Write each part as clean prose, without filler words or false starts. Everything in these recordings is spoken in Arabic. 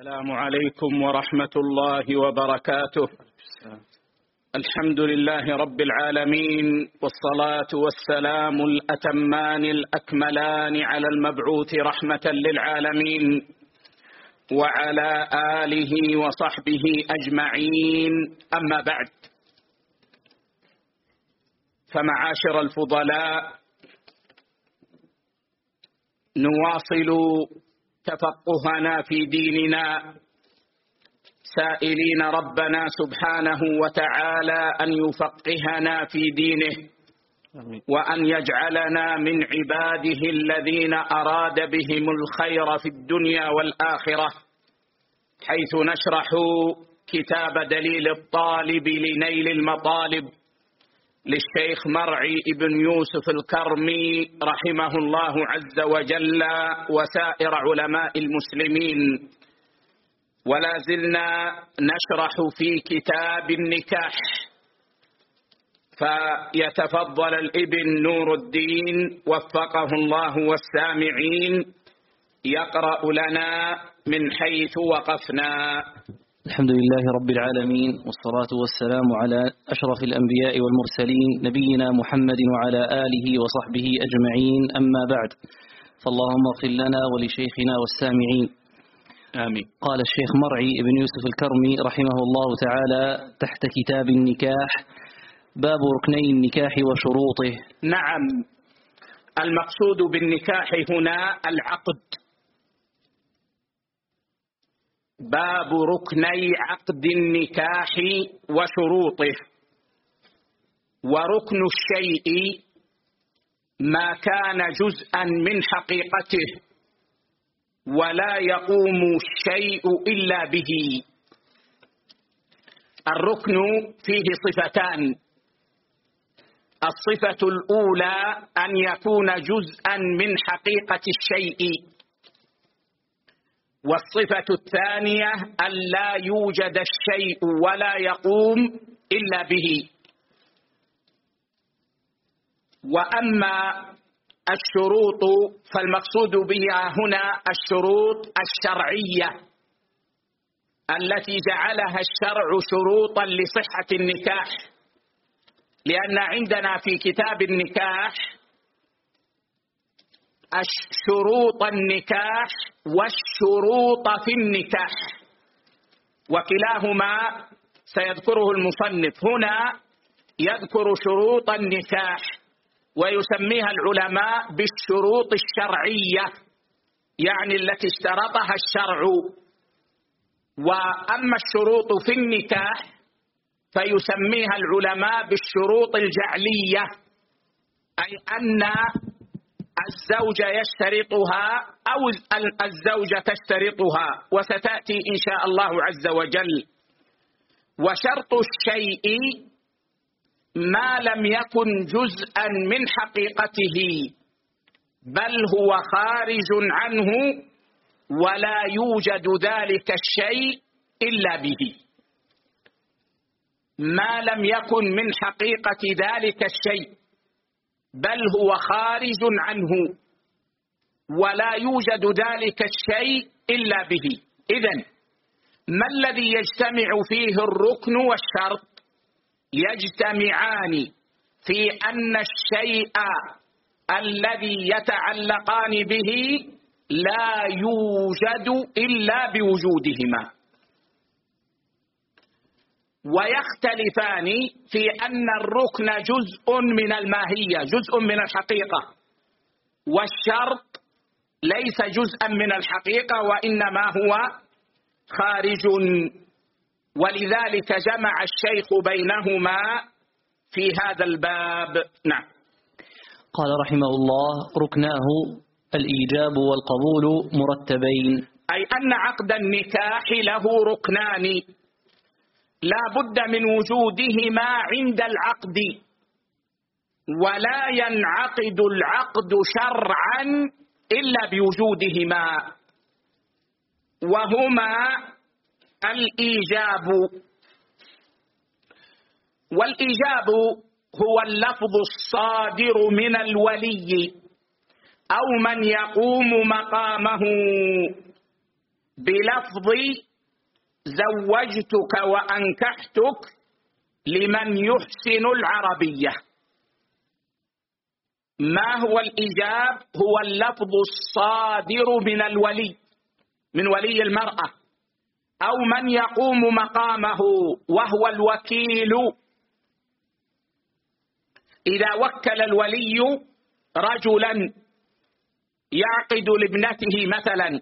السلام عليكم ورحمة الله وبركاته. الحمد لله رب العالمين، والصلاة والسلام الأتمان الأكملان على المبعوث رحمة للعالمين وعلى آله وصحبه أجمعين، أما بعد، فمعاشر الفضلاء، نواصل تفقهنا في ديننا سائلين ربنا سبحانه وتعالى أن يفقهنا في دينه وأن يجعلنا من عباده الذين أراد بهم الخير في الدنيا والآخرة، حيث نشرح كتاب دليل الطالب لنيل المطالب للشيخ مرعي بن يوسف الكرمي رحمه الله عز وجل وسائر علماء المسلمين، ولا زلنا نشرح في كتاب النكاح. فيتفضل الابن نور الدين وفقه الله والسامعين يقرأ لنا من حيث وقفنا. الحمد لله رب العالمين، والصلاة والسلام على أشرف الأنبياء والمرسلين نبينا محمد وعلى آله وصحبه أجمعين، أما بعد، فاللهم اغفر لنا ولشيخنا والسامعين، آمين. قال الشيخ مرعي بن يوسف الكرمي رحمه الله تعالى تحت كتاب النكاح: باب ركني النكاح وشروطه. نعم، المقصود بالنكاح هنا العقد، باب ركني عقد النكاح وشروطه. وركن الشيء ما كان جزءا من حقيقته ولا يقوم الشيء إلا به. الركن فيه صفتان: الصفة الأولى أن يكون جزءا من حقيقة الشيء، والصفة الثانية أن لا يوجد الشيء ولا يقوم إلا به. وأما الشروط فالمقصود بها هنا الشروط الشرعية التي جعلها الشرع شروطا لصحة النكاح، لأن عندنا في كتاب النكاح شروط النكاح والشروط في النكاح، وكلاهما سيذكره المصنف. هنا يذكر شروط النكاح ويسميها العلماء بالشروط الشرعية، يعني التي اشترطها الشرع. وأما الشروط في النكاح فيسميها العلماء بالشروط الجعلية، أي أن الزوج يشترطها أو الزوجة تشترطها، وستأتي إن شاء الله عز وجل. وشرط الشيء ما لم يكن جزءا من حقيقته بل هو خارج عنه ولا يوجد ذلك الشيء إلا به. ما لم يكن من حقيقة ذلك الشيء بل هو خارج عنه ولا يوجد ذلك الشيء إلا به. إذن ما الذي يجتمع فيه الركن والشرط؟ يجتمعان في أن الشيء الذي يتعلقان به لا يوجد إلا بوجودهما، ويختلفان في أن الركن جزء من الماهية، جزء من الحقيقة، والشرط ليس جزءا من الحقيقة وإنما هو خارج. ولذلك جمع الشيخ بينهما في هذا الباب. نعم. قال رحمه الله: ركناه الإيجاب والقبول مرتبين، أي أن عقد النكاح له ركنان لا بد من وجودهما عند العقد، ولا ينعقد العقد شرعا إلا بوجودهما، وهما الإيجاب. والإيجاب هو اللفظ الصادر من الولي أو من يقوم مقامه بلفظ زوجتك وأنكحتك لمن يحسن العربية. ما هو الإيجاب؟ هو اللفظ الصادر من الولي، من ولي المرأة أو من يقوم مقامه وهو الوكيل. إذا وكل الولي رجلا يعقد لابنته مثلا،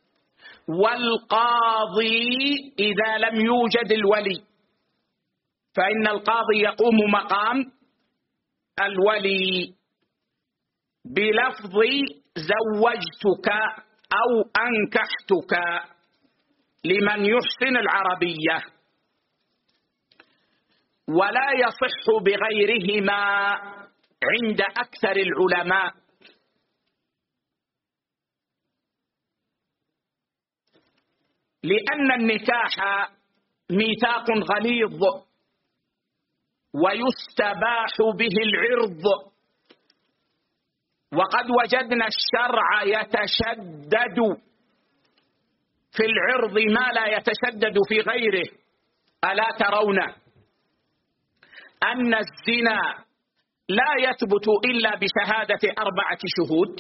والقاضي إذا لم يوجد الولي فإن القاضي يقوم مقام الولي بلفظ زوجتك أو أنكحتك لمن يحسن العربية، ولا يصح بغيرهما عند أكثر العلماء. لأن النكاح ميثاق غليظ ويستباح به العرض، وقد وجدنا الشرع يتشدد في العرض ما لا يتشدد في غيره. ألا ترون أن الزنا لا يثبت إلا بشهادة 4 شهود،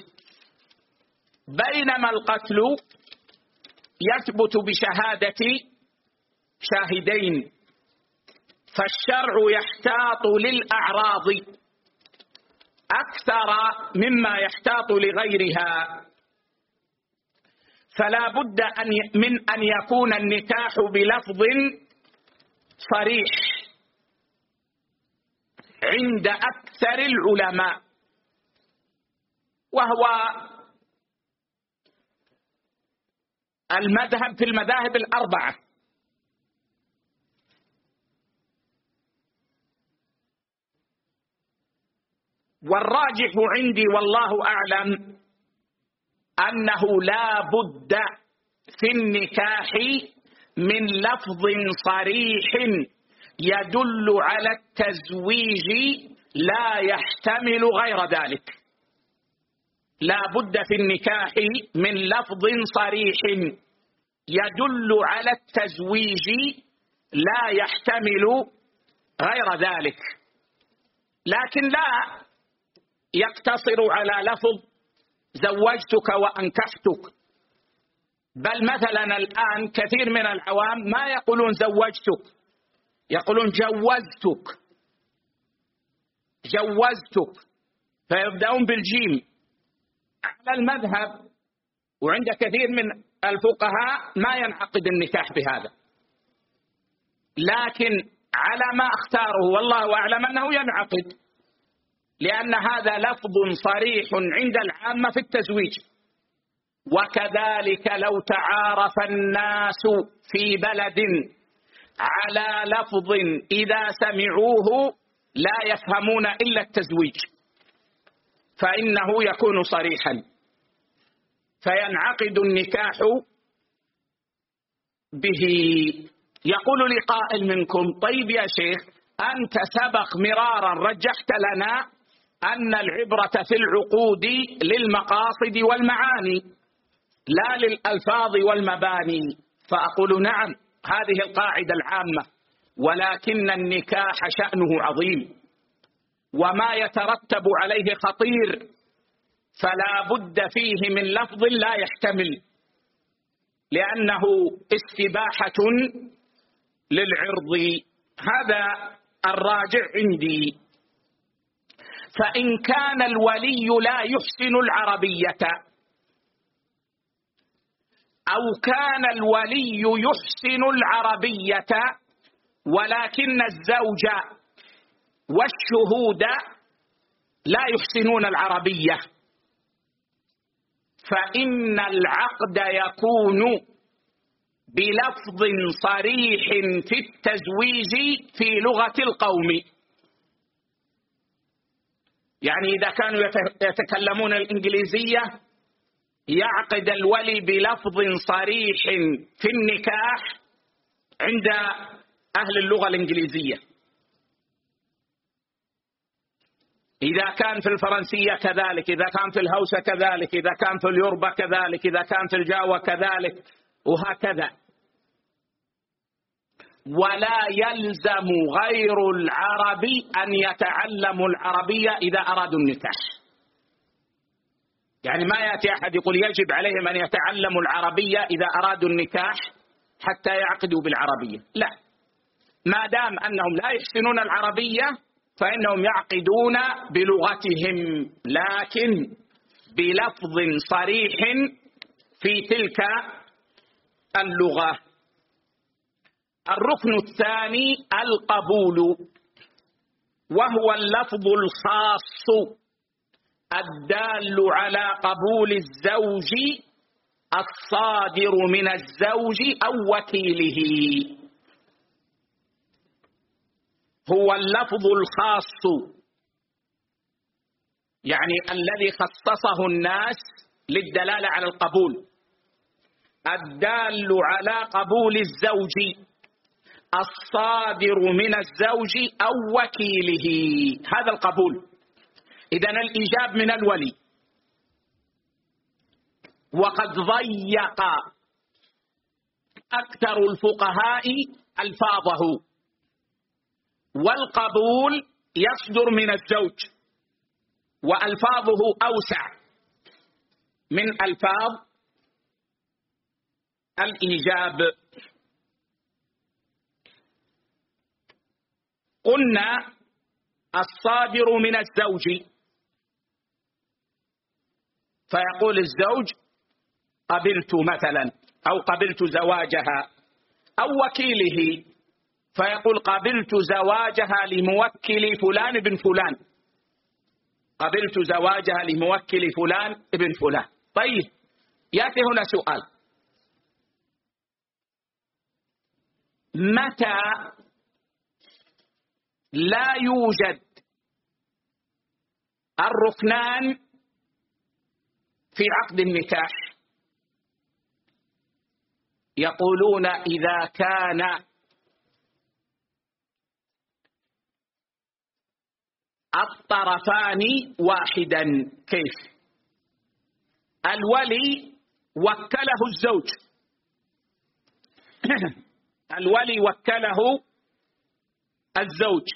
بينما القتل يثبت بشهادة شاهدين. فالشرع يحتاط للأعراض أكثر مما يحتاط لغيرها، فلا بد من أن يكون النكاح بلفظ صريح عند أكثر العلماء، وهو المذهب في المذاهب ال4. والراجح عندي والله أعلم أنه لا بد في النكاح من لفظ صريح يدل على التزويج لا يحتمل غير ذلك. لا بد في النكاح من لفظ صريح يدل على التزويج لا يحتمل غير ذلك، لكن لا يقتصر على لفظ زوجتك وأنكحتك، بل مثلا الآن كثير من العوام ما يقولون زوجتك، يقولون جوزتك، جوزتك، فيبدأون بالجيم على المذهب. وعند كثير من الفقهاء ما ينعقد النكاح بهذا، لكن على ما اختاره والله أعلم أنه ينعقد، لأن هذا لفظ صريح عند العامة في التزويج. وكذلك لو تعارف الناس في بلد على لفظ إذا سمعوه لا يفهمون إلا التزويج فإنه يكون صريحا، فينعقد النكاح به. يقول لي قائل منكم: طيب يا شيخ، أنت سبق مرارا رجحت لنا أن العبرة في العقود للمقاصد والمعاني لا للألفاظ والمباني. فأقول نعم، هذه القاعدة العامة، ولكن النكاح شأنه عظيم وما يترتب عليه خطير، فلا بد فيه من لفظ لا يحتمل، لأنه استباحة للعرض. هذا الراجع عندي. فإن كان الولي لا يحسن العربية، أو كان الولي يحسن العربية ولكن الزوج والشهود لا يحسنون العربية، فإن العقد يكون بلفظ صريح في التزويج في لغة القوم. يعني إذا كانوا يتكلمون الإنجليزية يعقد الولي بلفظ صريح في النكاح عند أهل اللغة الإنجليزية. إذا كان في الفرنسية كذلك، إذا كان في الهوسة كذلك، إذا كان في اليوربا كذلك، إذا كان في الجاوة كذلك، وهكذا. ولا يلزم غير العربي أن يتعلموا العربية إذا أرادوا النكاح. يعني ما يأتي أحد يقول يجب عليهم أن يتعلموا العربية إذا أرادوا النكاح حتى يعقدوا بالعربية، لا، ما دام أنهم لا يحسنون العربية فإنهم يعقدون بلغتهم، لكن بلفظ صريح في تلك اللغة. الركن الثاني القبول، وهو اللفظ الخاص الدال على قبول الزوج الصادر من الزوج أو وكيله. هو اللفظ الخاص، يعني الذي خصصه الناس للدلالة على القبول، الدال على قبول الزوج الصادر من الزوج أو وكيله، هذا القبول. إذن الإيجاب من الولي، وقد ضيق أكثر الفقهاء ألفاظه، والقبول يصدر من الزوج وألفاظه أوسع من ألفاظ الإيجاب. قلنا الصادر من الزوج، فيقول الزوج قبلت مثلا، أو قبلت زواجها، أو وكيله فيقول قبلت زواجها لموكل فلان ابن فلان، قبلت زواجها لموكل فلان ابن فلان. طيب، يأتي هنا سؤال: متى لا يوجد الركنان في عقد النكاح؟ يقولون إذا كان الطرفان واحدا. كيف؟ الولي وكله الزوج الولي وكله الزوج،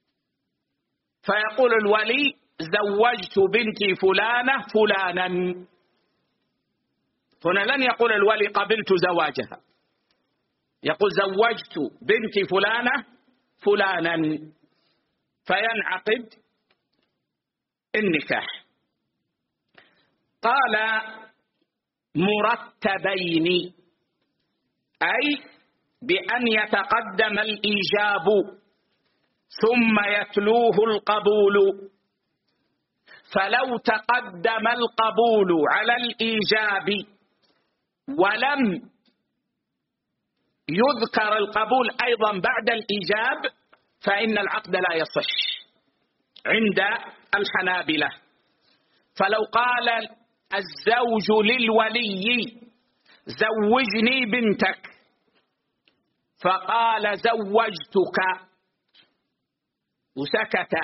فيقول الولي زوجت بنتي فلانة فلانا. هنا لن يقول الولي قبلت زواجها، يقول زوجت بنتي فلانة فلانا، فينعقد النكاح. قال مرتبين، أي بأن يتقدم الإيجاب ثم يتلوه القبول. فلو تقدم القبول على الإيجاب ولم يذكر القبول أيضا بعد الإيجاب فإن العقد لا يصح عند الحنابلة. فلو قال الزوج للولي زوجني بنتك، فقال زوجتك وسكت،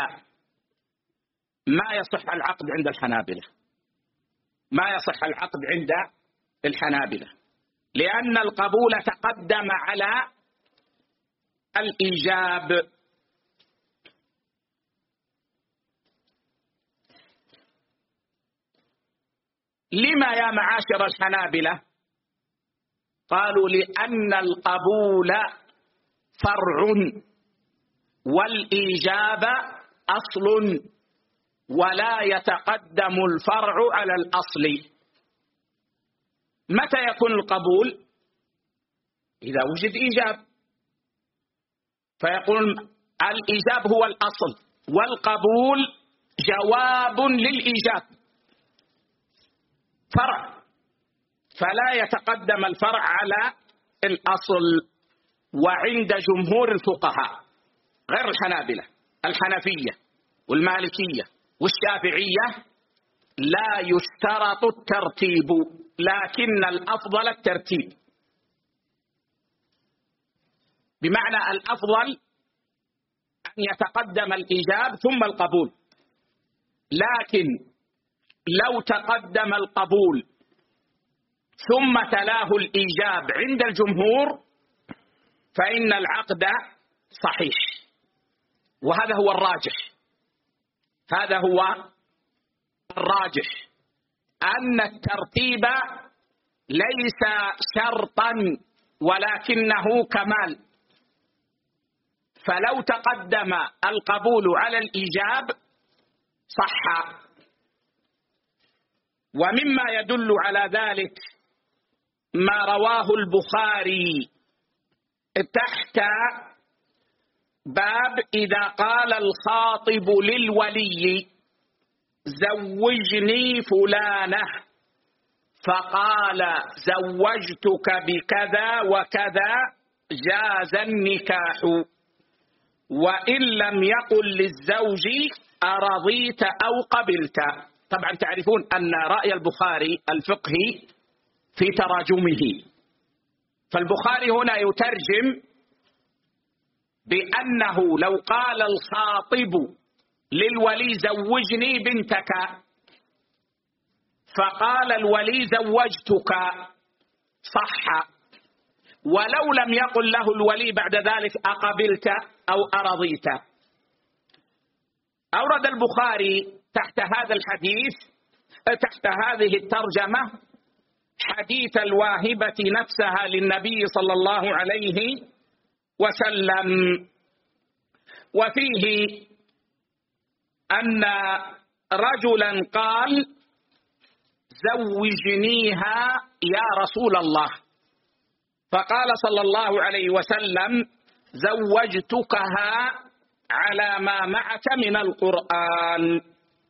ما يصح العقد عند الحنابلة، ما يصح العقد عند الحنابلة، لأن القبول تقدم على الإيجاب. لما يا معاشر الحنابلة؟ قالوا لأن القبول فرع والإيجاب أصل، ولا يتقدم الفرع على الأصل. متى يكون القبول؟ إذا وجد إيجاب، فيقول الإيجاب هو الأصل والقبول جواب للإيجاب، فرع، فلا يتقدم الفرع على الأصل. وعند جمهور الفقهاء غير الحنابلة، الحنفية والمالكية والشافعية، لا يشترط الترتيب، لكن الأفضل الترتيب، بمعنى الأفضل أن يتقدم الإيجاب ثم القبول. لكن لو تقدم القبول ثم تلاه الإيجاب عند الجمهور فإن العقد صحيح. وهذا هو الراجح، هذا هو الراجح، أن الترتيب ليس شرطا ولكنه كمال. فلو تقدم القبول على الإيجاب صح. ومما يدل على ذلك ما رواه البخاري تحت باب إذا قال الخاطب للولي زوجني فلانة فقال زوجتك بكذا وكذا جاز النكاح، وإن لم يقل للزوج أرضيت أو قبلت. طبعا تعرفون أن رأي البخاري الفقهي في تراجمه، فالبخاري هنا يترجم بأنه لو قال الخاطب للولي زوجني بنتك فقال الولي زوجتك صح، ولو لم يقل له الولي بعد ذلك أقبلت أو أرضيت. أورد البخاري تحت هذا الحديث، تحت هذه الترجمة، حديث الواهبة نفسها للنبي صلى الله عليه وسلم، وفيه أن رجلا قال زوجنيها يا رسول الله، فقال صلى الله عليه وسلم زوجتكها على ما معك من القرآن.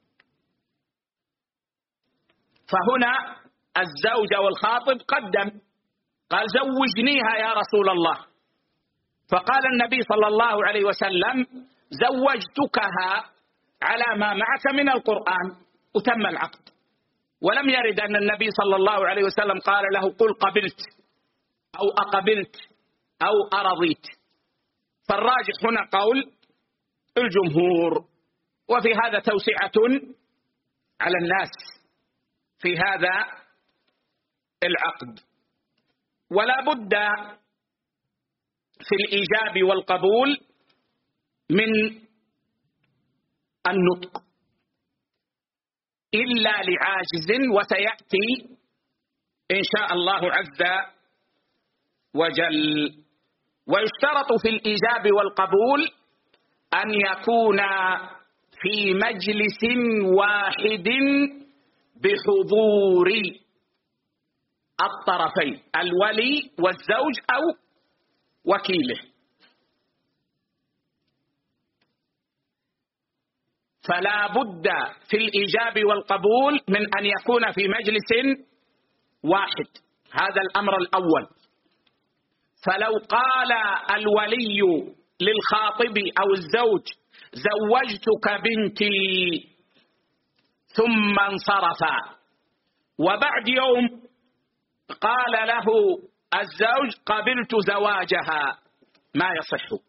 فهنا الزوج والخاطب قدم قال زوجنيها يا رسول الله، فقال النبي صلى الله عليه وسلم زوجتكها على ما معك من القرآن، وتم العقد. ولم يرد أن النبي صلى الله عليه وسلم قال له قل قبلت أو أقبلت أو أرضيت. فالراجح هنا قول الجمهور، وفي هذا توسعة على الناس في هذا العقد. ولا بد في الإيجاب والقبول من النطق إلا لعاجز، وسيأتي إن شاء الله عز وجل. ويشترط في الإيجاب والقبول أن يكون في مجلس واحد بحضور الطرفين الولي والزوج أو وكيله. فلا بد في الإيجاب والقبول من أن يكون في مجلس واحد، هذا الأمر الأول. فلو قال الولي للخاطب أو الزوج زوجتك بنتي ثم انصرف، وبعد يوم قال له الزوج قبلت زواجها، ما يصح،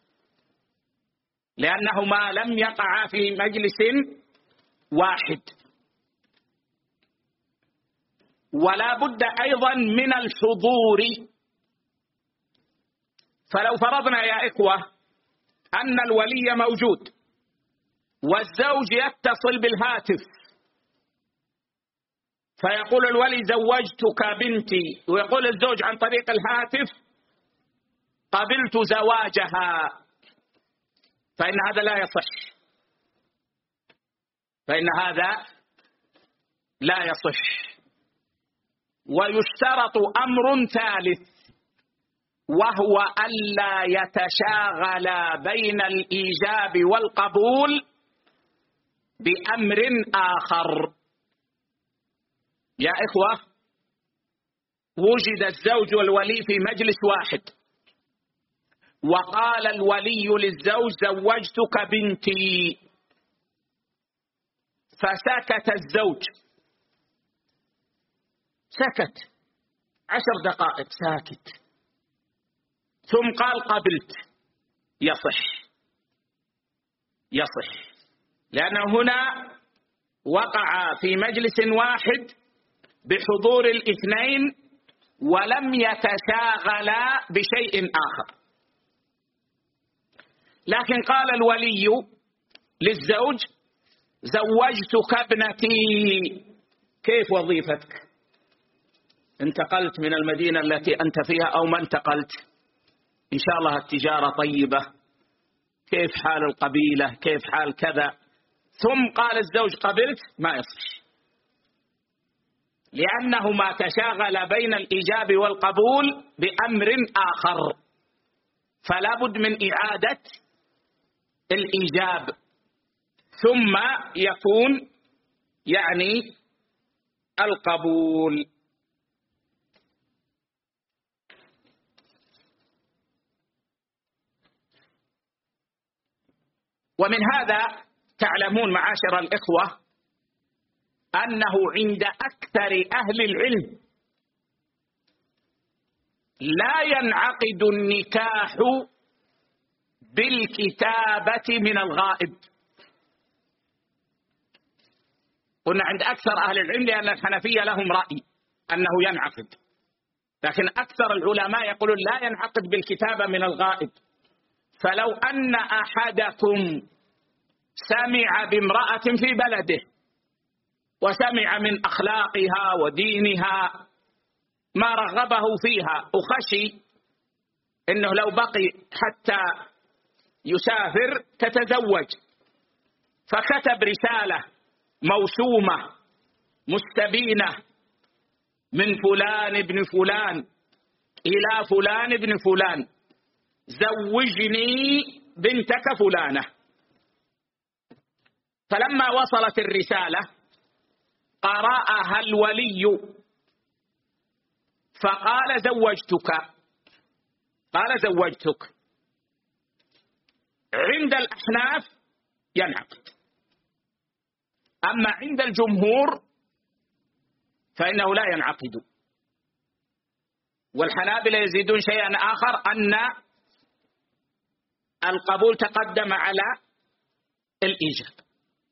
لأنهما لم يقعا في مجلس واحد. ولا بد أيضا من الحضور. فلو فرضنا يا إخوة أن الولي موجود والزوج يتصل بالهاتف فيقول الولي زوجتك بنتي، ويقول الزوج عن طريق الهاتف قبلت زواجها، فإن هذا لا يصح، فإن هذا لا يصح. ويشترط أمر ثالث، وهو ألا يتشاغل بين الإيجاب والقبول بأمر آخر. يا إخوة، وجد الزوج والولي في مجلس واحد، وقال الولي للزوج زوجتك بنتي، فسكت الزوج، سكت 10 دقائق ساكت، ثم قال قبلت، يصح، لأنه هنا وقع في مجلس واحد بحضور الاثنين ولم يتشاغلا بشيء آخر. لكن قال الولي للزوج: زوجتك ابنتي. كيف وظيفتك؟ انتقلت من المدينة التي أنت فيها أو ما انتقلت؟ إن شاء الله التجارة طيبة، كيف حال القبيلة، كيف حال كذا. ثم قال الزوج: قبلت. ما يصح، لأنه ما تشاغل بين الإيجاب والقبول بأمر آخر، فلا بد من إعادة الإيجاب ثم يكون يعني القبول. ومن هذا تعلمون معاشر الإخوة أنه عند أكثر أهل العلم لا ينعقد النكاح بالكتابة من الغائب. قلنا عند أكثر أهل العلم لأن الحنفية لهم رأي أنه ينعقد، لكن أكثر العلماء يقولون لا ينعقد بالكتابة من الغائب. فلو أن أحدكم سمع بامرأة في بلده وسمع من أخلاقها ودينها ما رغبه فيها، وخشي إنه لو بقي حتى يسافر تتزوج، فكتب رسالة موسومة مستبينة من فلان ابن فلان إلى فلان ابن فلان: زوجني بنتك فلانة. فلما وصلت الرسالة قرأها الولي فقال: زوجتك. قال: زوجتك. عند الأحناف ينعقد، أما عند الجمهور فإنه لا ينعقد. والحنابلة يزيدون شيئا آخر، أن القبول تقدم على الإيجاب.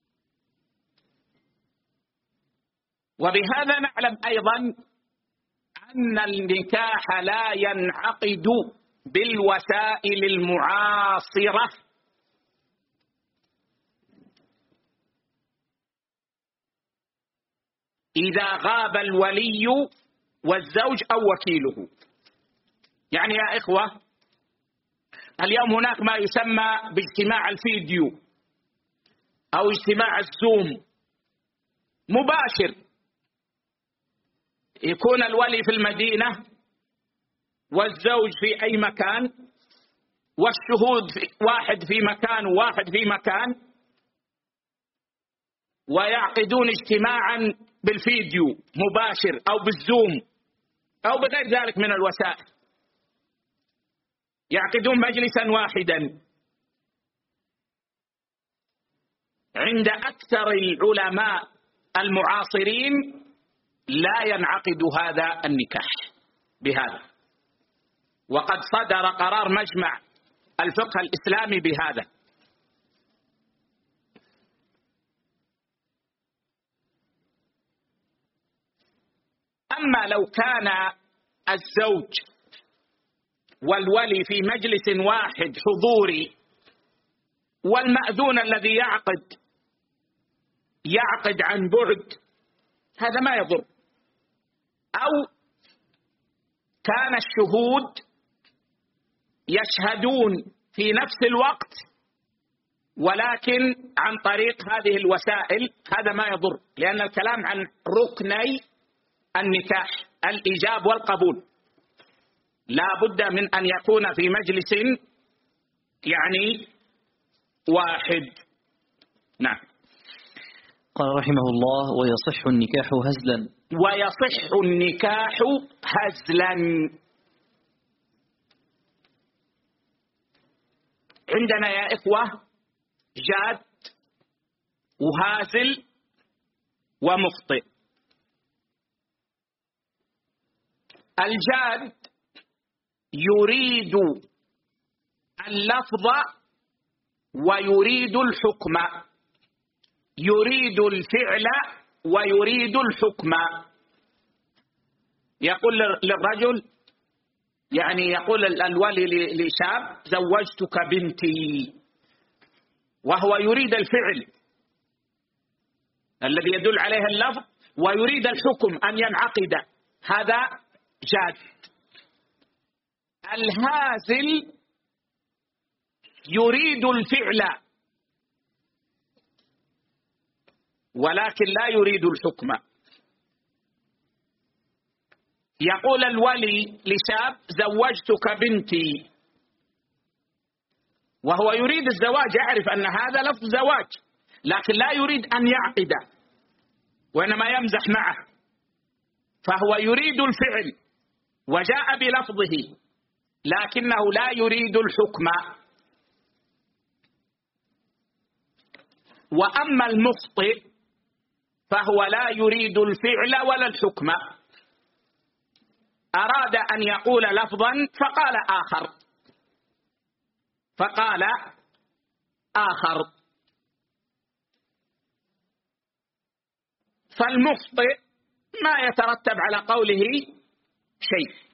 وبهذا نعلم أيضا أن النكاح لا ينعقد بالوسائل المعاصرة إذا غاب الولي والزوج أو وكيله. يعني يا إخوة، اليوم هناك ما يسمى باجتماع الفيديو أو اجتماع الزوم مباشر، يكون الولي في المدينة والزوج في أي مكان والشهود واحد في مكان وواحد في مكان، ويعقدون اجتماعا بالفيديو مباشر أو بالزوم أو بغير ذلك من الوسائل، يعقدون مجلسا واحدا. عند أكثر العلماء المعاصرين لا ينعقد هذا النكاح بهذا، وقد صدر قرار مجمع الفقه الإسلامي بهذا. أما لو كان الزوج والولي في مجلس واحد حضوري، والمأذون الذي يعقد عن بعد، هذا ما يضر. أو كان الشهود يشهدون في نفس الوقت ولكن عن طريق هذه الوسائل، هذا ما يضر، لأن الكلام عن ركني النكاح الإيجاب والقبول، لا بد من أن يكون في مجلس يعني واحد. نعم. قال رحمه الله: ويصح النكاح هزلا. ويصح النكاح هزلا. عندنا يا إخوة جاد وهازل ومخطئ. الجاد يريد اللفظ ويريد الحكم، يريد الفعل ويريد الحكم. يقول للرجل، يعني يقول الولي لشاب زوجتك بنتي، وهو يريد الفعل الذي يدل عليه اللفظ ويريد الحكم أن ينعقد، هذا جاد. الهازل يريد الفعل ولكن لا يريد الحكم. يقول الولي لشاب زوجتك بنتي، وهو يريد الزواج، يعرف أن هذا لفظ زواج، لكن لا يريد أن يعقد وإنما يمزح معه، فهو يريد الفعل وجاء بلفظه لكنه لا يريد الحكم. وأما المخطئ فهو لا يريد الفعل ولا الحكم، أراد أن يقول لفظا فقال آخر. فالمخطئ ما يترتب على قوله شيء.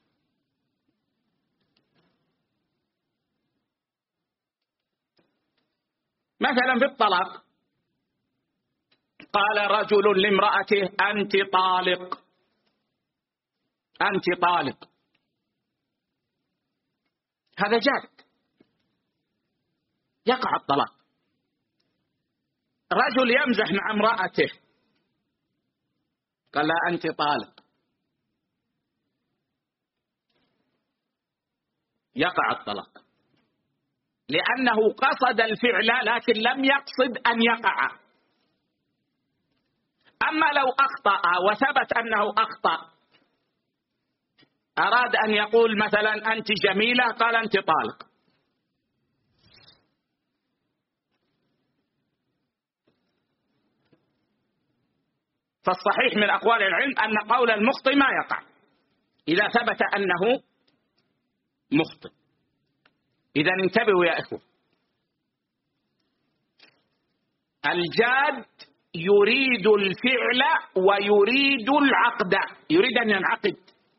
مثلا في الطلاق، قال رجل لامرأته أنت طالق، أنت طالق، هذا جاد، يقع الطلاق. رجل يمزح مع امرأته قال لا أنت طالق، يقع الطلاق، لأنه قصد الفعل لكن لم يقصد أن يقع. أما لو أخطأ وثبت أنه أخطأ، أراد أن يقول مثلا أنت جميلة، قال أنت طالق، فالصحيح من أقوال العلم أن قول المخطئ ما يقع إذا ثبت أنه مخطئ. إذا انتبهوا يا إخوة، الجاد يريد الفعل ويريد العقد، يريد أن ينعقد،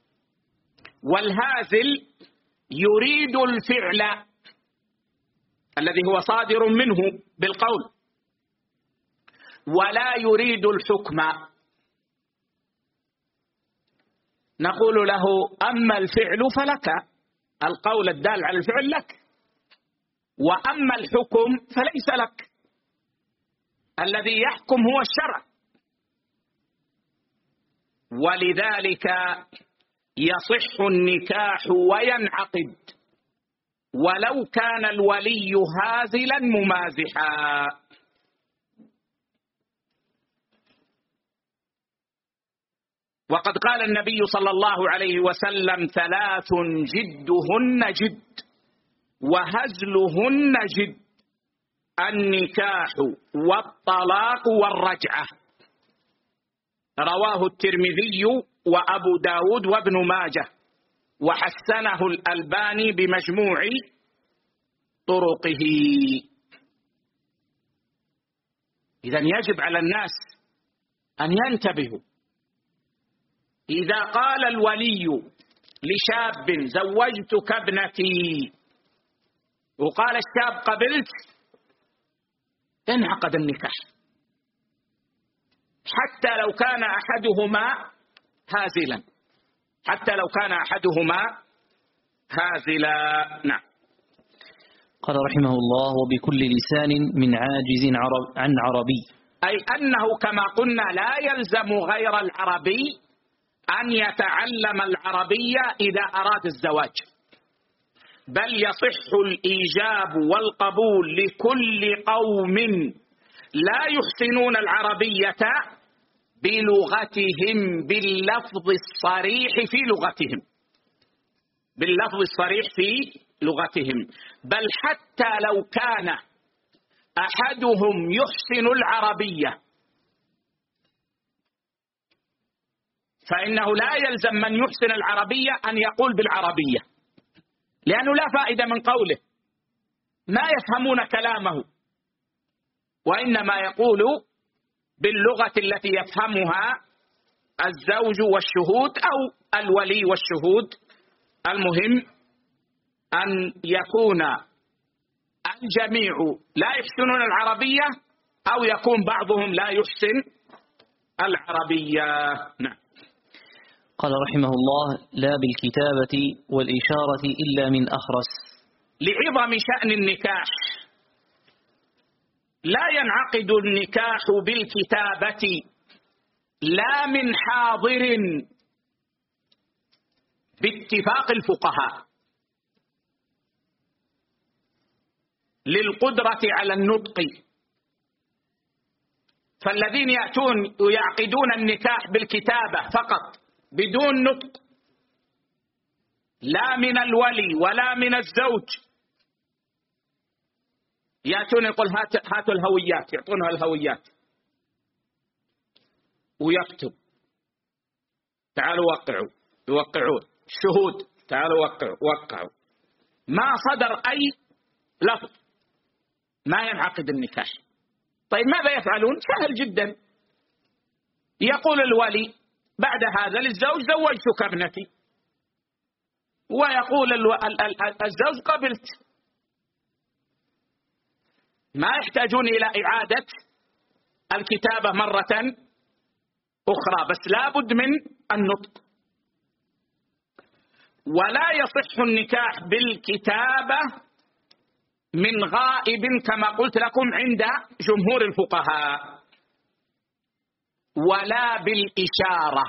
والهازل يريد الفعل الذي هو صادر منه بالقول ولا يريد الحكم. نقول له أما الفعل فلك، القول الدال على الفعل لك، وأما الحكم فليس لك، الذي يحكم هو الشرع. ولذلك يصح النكاح وينعقد ولو كان الولي هازلا ممازحا. وقد قال النبي صلى الله عليه وسلم 3 جدهن جد وهزلهن جد: النكاح والطلاق والرجعة. رواه الترمذي وأبو داود وابن ماجه، وحسنه الألباني بمجموع طرقه. إذن يجب على الناس أن ينتبهوا. إذا قال الولي لشاب زوجتك ابنتي وقال الشاب قبلت، انعقد النكاح حتى لو كان أحدهما هازلا، حتى لو كان أحدهما هازلا. نعم. قال رحمه الله: وبكل لسان من عاجز عن عربي، أي أنه كما قلنا لا يلزم غير العربي أن يتعلم العربية إذا أراد الزواج، بل يصح الإيجاب والقبول لكل قوم لا يحسنون العربية بلغتهم، باللفظ الصريح في لغتهم، باللفظ الصريح في لغتهم. بل حتى لو كان أحدهم يحسن العربية فإنه لا يلزم من يحسن العربية أن يقول بالعربية، لأنه لا فائدة من قوله، ما يفهمون كلامه، وإنما يقول باللغة التي يفهمها الزوج والشهود أو الولي والشهود. المهم أن يكون الجميع لا يحسنون العربية أو يكون بعضهم لا يحسن العربية. نعم. قال رحمه الله: لا بالكتابة والإشارة إلا من أخرس. لعظم شأن النكاح لا ينعقد النكاح بالكتابة لا من حاضر باتفاق الفقهاء للقدرة على النطق، فالذين يأتون ويعقدون النكاح بالكتابة فقط بدون نطق لا من الولي ولا من الزوج، يأتون يقول هاتوا الهويات، يعطونها الهويات ويكتب تعالوا وقعوا، يوقعون الشهود تعالوا وقعوا، ما صدر أي لفظ ما ينعقد النكاح. طيب ماذا يفعلون؟ سهل جدا، يقول الولي بعد هذا للزوج زوجتك ابنتي، ويقول الزوج قبلت، ما يحتاجون إلى إعادة الكتابة مرة أخرى، بس لا بد من النطق. ولا يصح النكاح بالكتابة من غائب كما قلت لكم عند جمهور الفقهاء، ولا بالإشارة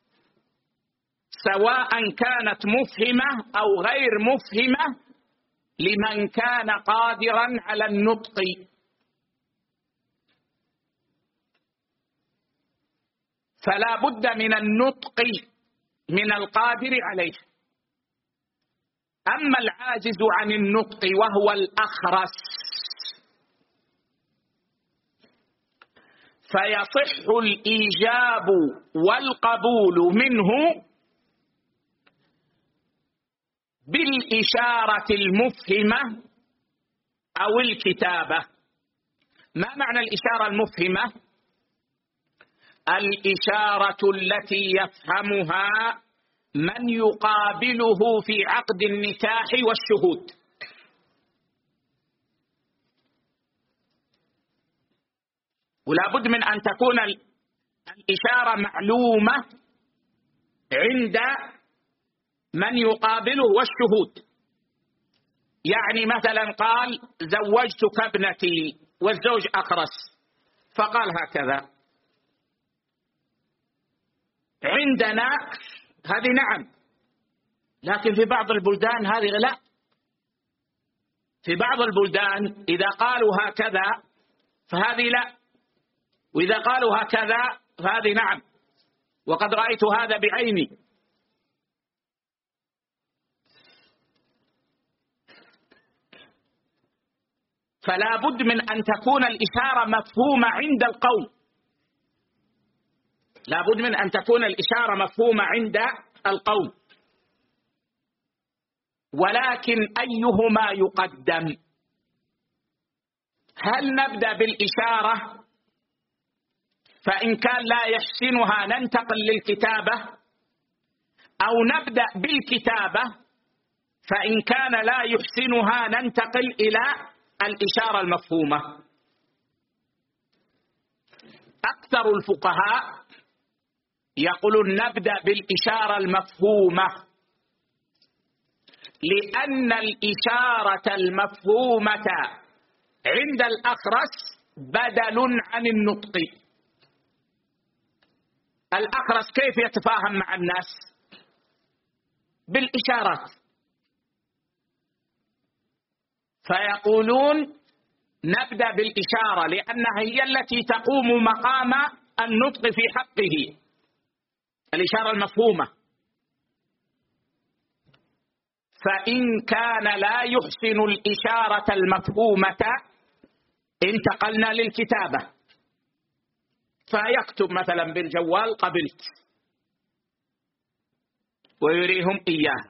سواء كانت مفهمة أو غير مفهمة لمن كان قادرا على النطق. فلا بد من النطق من القادر عليه. أما العاجز عن النطق وهو الأخرس فيصح الإيجاب والقبول منه بالإشارة المفهمة أو الكتابة. ما معنى الإشارة المفهمة؟ الإشارة التي يفهمها من يقابله في عقد النكاح والشهود. ولا بد من أن تكون الإشارة معلومة عند من يقابله والشهود. يعني مثلا قال زوجتك ابنتي والزوج أخرس، فقال هكذا، عندنا هذه نعم، لكن في بعض البلدان هذه لا. في بعض البلدان إذا قالوا هكذا فهذه لا، وإذا قالوا هكذا فهذه نعم، وقد رأيت هذا بعيني. فلا بد من أن تكون الإشارة مفهومة عند القوم، لا بد من أن تكون الإشارة مفهومة عند القوم. ولكن أيهما يقدم؟ هل نبدأ بالإشارة فإن كان لا يحسنها ننتقل للكتابة، أو نبدأ بالكتابة فإن كان لا يحسنها ننتقل إلى الإشارة المفهومة؟ أكثر الفقهاء يقولون نبدأ بالإشارة المفهومة، لأن الإشارة المفهومة عند الأخرس بدل عن النطق. الأخرس كيف يتفاهم مع الناس؟ بالإشارات. فيقولون نبدأ بالإشارة لأنها هي التي تقوم مقام النطق في حقه، الإشارة المفهومة. فإن كان لا يحسن الإشارة المفهومة انتقلنا للكتابة، فيكتب مثلا بالجوال قبلت ويريهم إياه.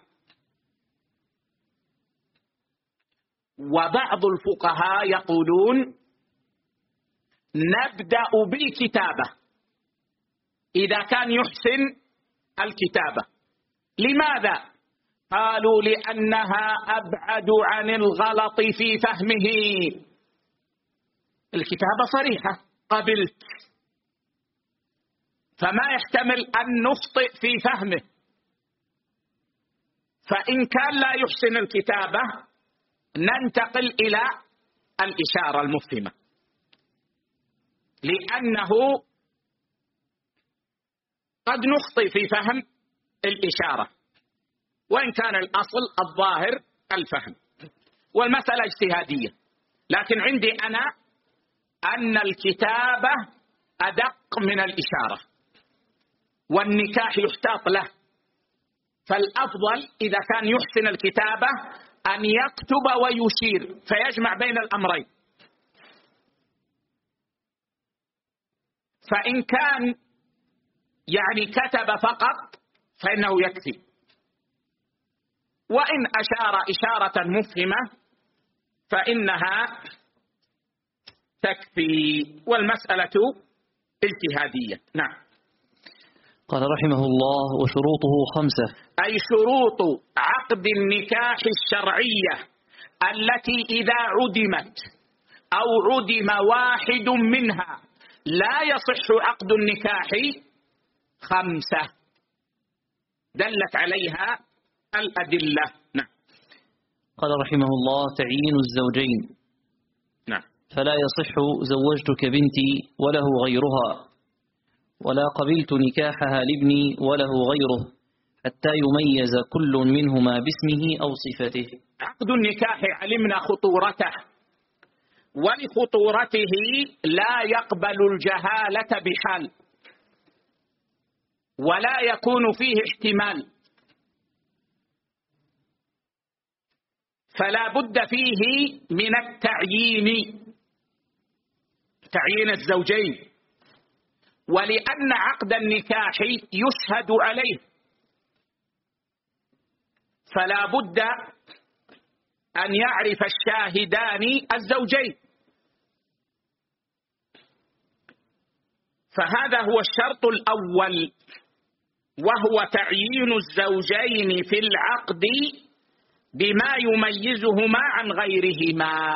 وبعض الفقهاء يقولون نبدأ بالكتابة إذا كان يحسن الكتابة. لماذا؟ قالوا لأنها أبعد عن الغلط في فهمه. الكتابة صريحة، قبلت، فما يحتمل أن نخطئ في فهمه. فإن كان لا يحسن الكتابة ننتقل إلى الإشارة المفهمة، لأنه قد نخطئ في فهم الإشارة وإن كان الأصل الظاهر الفهم، والمسألة اجتهادية. لكن عندي أنا أن الكتابة أدق من الإشارة، والنكاح يحتاط له، فالأفضل إذا كان يحسن الكتابة أن يكتب ويشير فيجمع بين الأمرين. فإن كان يعني كتب فقط فإنه يكفي، وإن أشار إشارة مفهمة فإنها تكفي، والمسألة اجتهادية. نعم. قال رحمه الله: وشروطه 5. أي شروط عقد النكاح الشرعية التي إذا عدمت أو عدم واحد منها لا يصح عقد النكاح 5 دلت عليها الأدلة. نعم. قال رحمه الله: تعيين الزوجين. نعم. فلا يصح زوجتك بنتي وله غيرها، ولا قبلت نكاحها لابني وله غيره، حتى يميز كل منهما باسمه أو صفته. عقد النكاح علمنا خطورته، ولخطورته لا يقبل الجهالة بحال، ولا يكون فيه احتمال، فلا بد فيه من التعيين، تعيين الزوجين. ولأن عقد النكاح يشهد عليه فلا بد أن يعرف الشاهدان الزوجين، فهذا هو الشرط الأول، وهو تعيين الزوجين في العقد بما يميزهما عن غيرهما.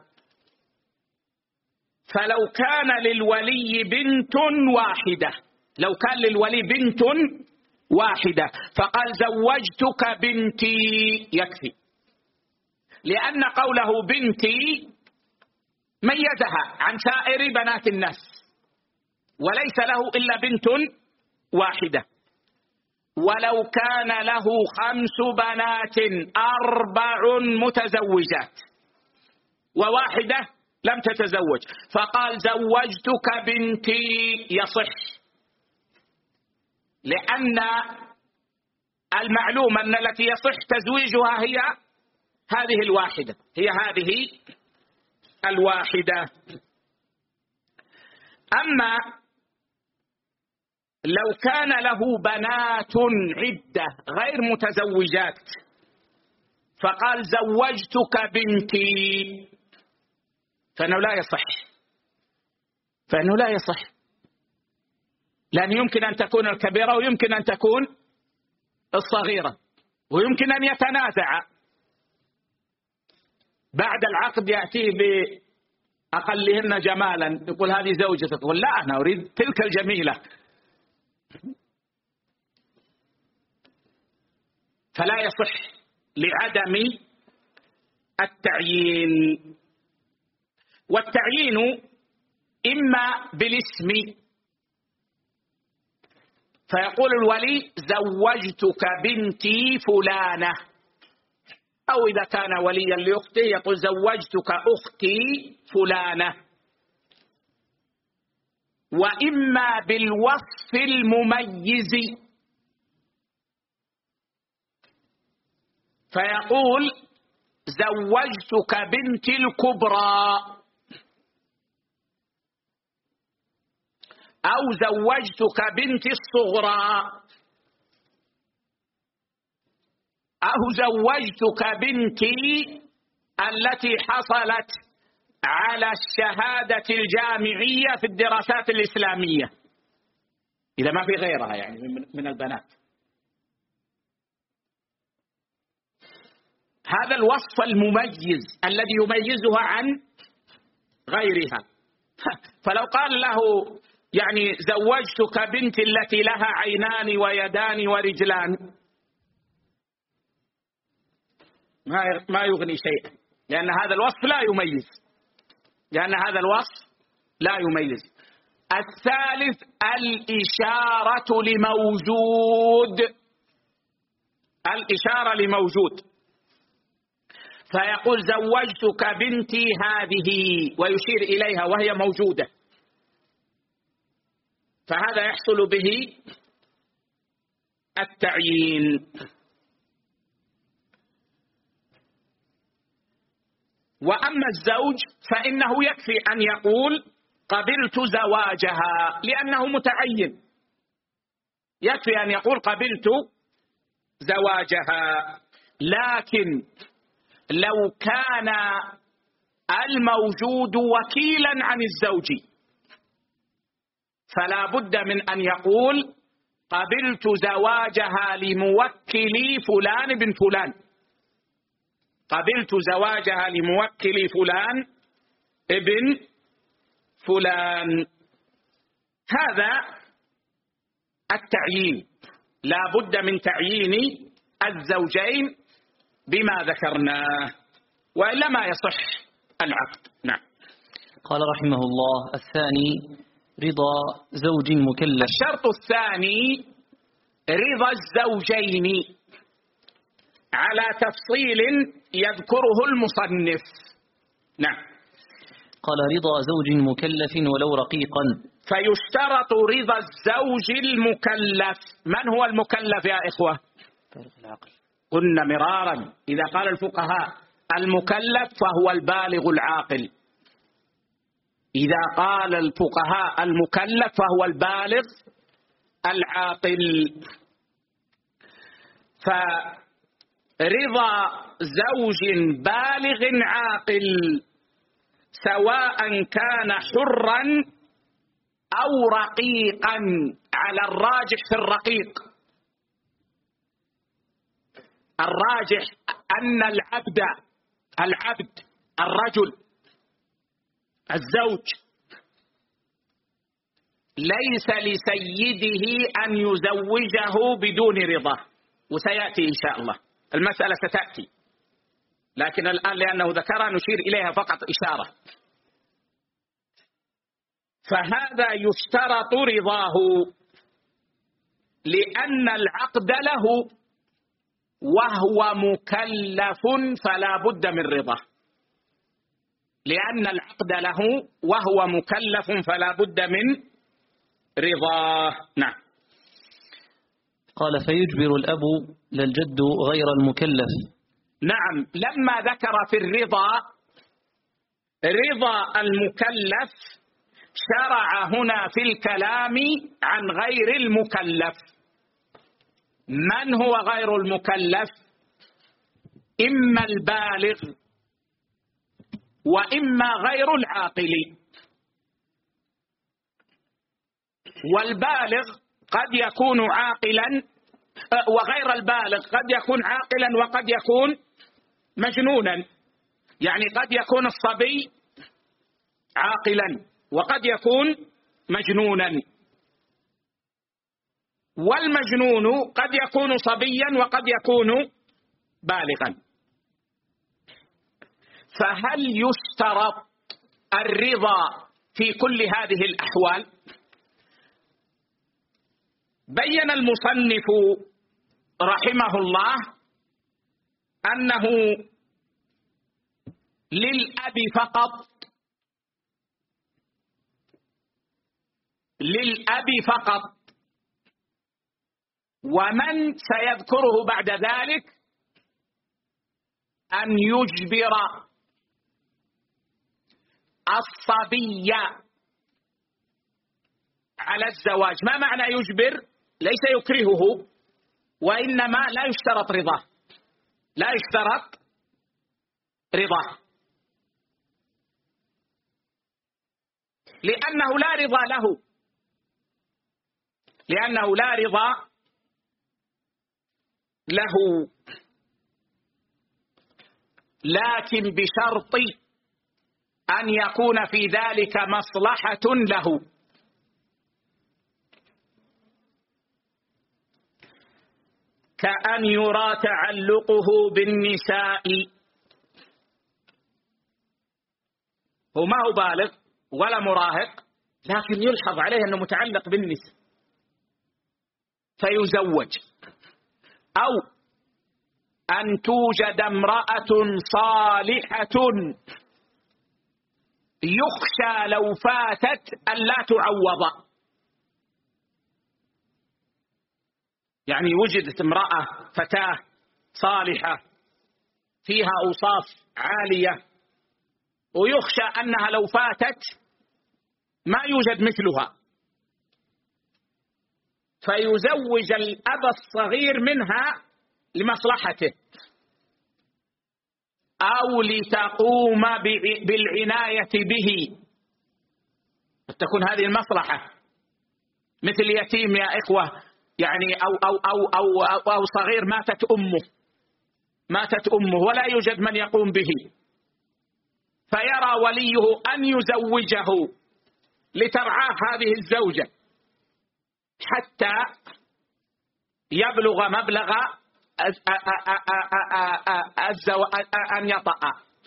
فلو كان للولي بنت واحدة، لو كان للولي بنت واحدة فقال زوجتك بنتي يكفي، لأن قوله بنتي ميزها عن سائر بنات الناس، وليس له إلا بنت واحدة. ولو كان له 5 بنات 4 متزوجات وواحدة لم تتزوج فقال زوجتك بنتي يصح، لأن المعلوم أن التي يصح تزويجها هي هذه الواحدة، هي هذه الواحدة. أما لو كان له بنات عدة غير متزوجات فقال زوجتك بنتي فإنه لا يصح، لأن يمكن أن تكون الكبيرة ويمكن أن تكون الصغيرة، ويمكن أن يتنازع بعد العقد، يأتيه بأقلهن جمالا يقول هذه زوجتك، يقول لا أنا أريد تلك الجميلة، فلا يصح لعدم التعيين. والتعيين إما بالاسم، فيقول الولي زوجتك بنتي فلانة، أو إذا كان وليا لأخته يقول زوجتك أختي فلانة. وإما بالوصف المميز، فيقول زوجتك بنتي الكبرى، أو زوجتك بنتي الصغرى، أو زوجتك بنتي التي حصلت على الشهادة الجامعية في الدراسات الإسلامية، إذا ما في غيرها يعني من البنات. هذا الوصف المميز الذي يميزها عن غيرها. فلو قال له يعني زوجتك بنتي التي لها عينان ويدان ورجلان ما يغني شيئا، لأن هذا الوصف لا يميز. الثالث الإشارة لموجود، فيقول زوجتك بنتي هذه ويشير إليها وهي موجودة، فهذا يحصل به التعيين. وأما الزوج فإنه يكفي أن يقول قبلت زواجها لأنه متعين، يكفي أن يقول قبلت زواجها. لكن لو كان الموجود وكيلا عن الزوج فلا بد من أن يقول قبلت زواجها لموكلي فلان بن فلان، قبلت زواجها لموكلي فلان ابن فلان. هذا التعيين، لا بد من تعيين الزوجين بما ذكرناه، وإلا ما يصح العقد. نعم. قال رحمه الله: الثاني رضا زوج مكلف. الشرط الثاني رضا الزوجين على تفصيل يذكره المصنف. نعم. قال: رضا زوج مكلف ولو رقيقا. فيشترط رضا الزوج المكلف. من هو المكلف يا إخوة؟ بالغ العقل. قلنا مرارا إذا قال الفقهاء المكلف فهو البالغ العاقل، إذا قال الفقهاء المكلف فهو البالغ العاقل. فرضا زوج بالغ عاقل سواء كان حرا أو رقيقا، على الراجح في الرقيق، الراجح أن العبد الرجل الزوج ليس لسيده أن يزوجه بدون رضاه، وسيأتي إن شاء الله المسألة ستأتي، لكن الآن لأنه ذكرها نشير إليها فقط إشارة. فهذا يشترط رضاه لأن العقد له وهو مكلف فلا بد من رضاه، لأن العقد له وهو مكلف فلا بد من رضاه. نعم. قال: فيجبر الأب للجد غير المكلف. نعم. لما ذكر في الرضا رضا المكلف شرع هنا في الكلام عن غير المكلف. من هو غير المكلف؟ إما البالغ وإما غير العاقل. والبالغ قد يكون عاقلا، وغير البالغ قد يكون عاقلا وقد يكون مجنونا، يعني قد يكون الصبي عاقلا وقد يكون مجنونا، والمجنون قد يكون صبيا وقد يكون بالغا. فهل يشترط الرضا في كل هذه الأحوال؟ بين المصنف رحمه الله أنه للأب فقط، ومن سيذكره بعد ذلك أن يجبر الصبي على الزواج. ما معنى يجبر؟ ليس يكرهه، وإنما لا يشترط رضاه، لأنه لا رضا له. لأنه لا رضا له، لكن بشرط أن يكون في ذلك مصلحة له. كأن يرى تعلقه بالنساء، هو ما هو بالغ ولا مراهق، لكن يلحظ عليه أنه متعلق بالنساء فيزوج، أو أن توجد امرأة صالحة يخشى لو فاتت أن لا تعوض، يعني وجدت امرأة فتاة صالحة فيها أوصاف عالية ويخشى أنها لو فاتت ما يوجد مثلها، فيزوج الأب الصغير منها لمصلحته أو لتقوم بالعناية به، تكون هذه المصلحة، مثل يتيم يا إخوة، يعني أو صغير ماتت أمه ولا يوجد من يقوم به، فيرى وليه أن يزوجه لترعاه هذه الزوجة حتى يبلغ مبلغ أن يطأ.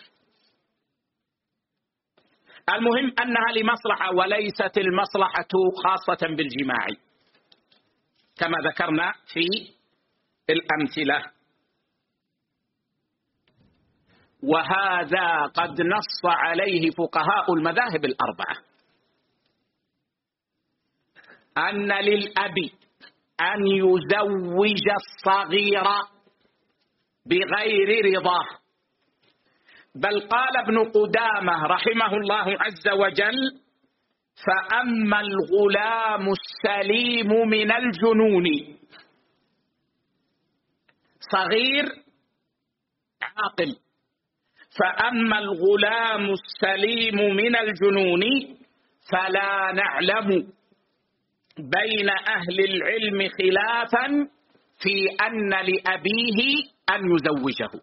المهم أنها لمصلحة، وليست المصلحة خاصة بالجماع كما ذكرنا في الأمثلة. وهذا قد نص عليه فقهاء المذاهب الأربعة، أن للأب أن يزوج الصغير بغير رضاه، بل قال ابن قدامة رحمه الله عز وجل: فأما الغلام السليم من الجنون، صغير عاقل، فأما الغلام السليم من الجنون فلا نعلم بين أهل العلم خلافا في أن لأبيه أن يزوجه.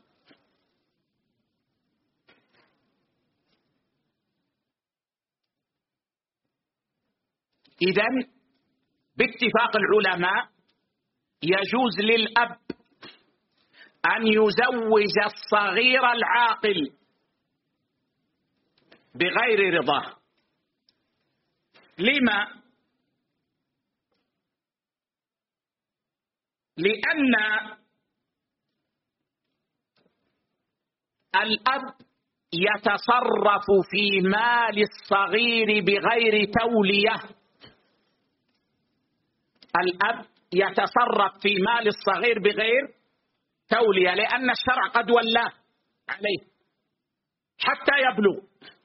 إذن باتفاق العلماء يجوز للأب أن يزوج الصغير العاقل بغير رضاه. لما؟ لأن الأب يتصرف في مال الصغير بغير تولية، الأب يتصرف في مال الصغير بغير تولية، لأن الشرع قد ولاه عليه حتى يبلغ،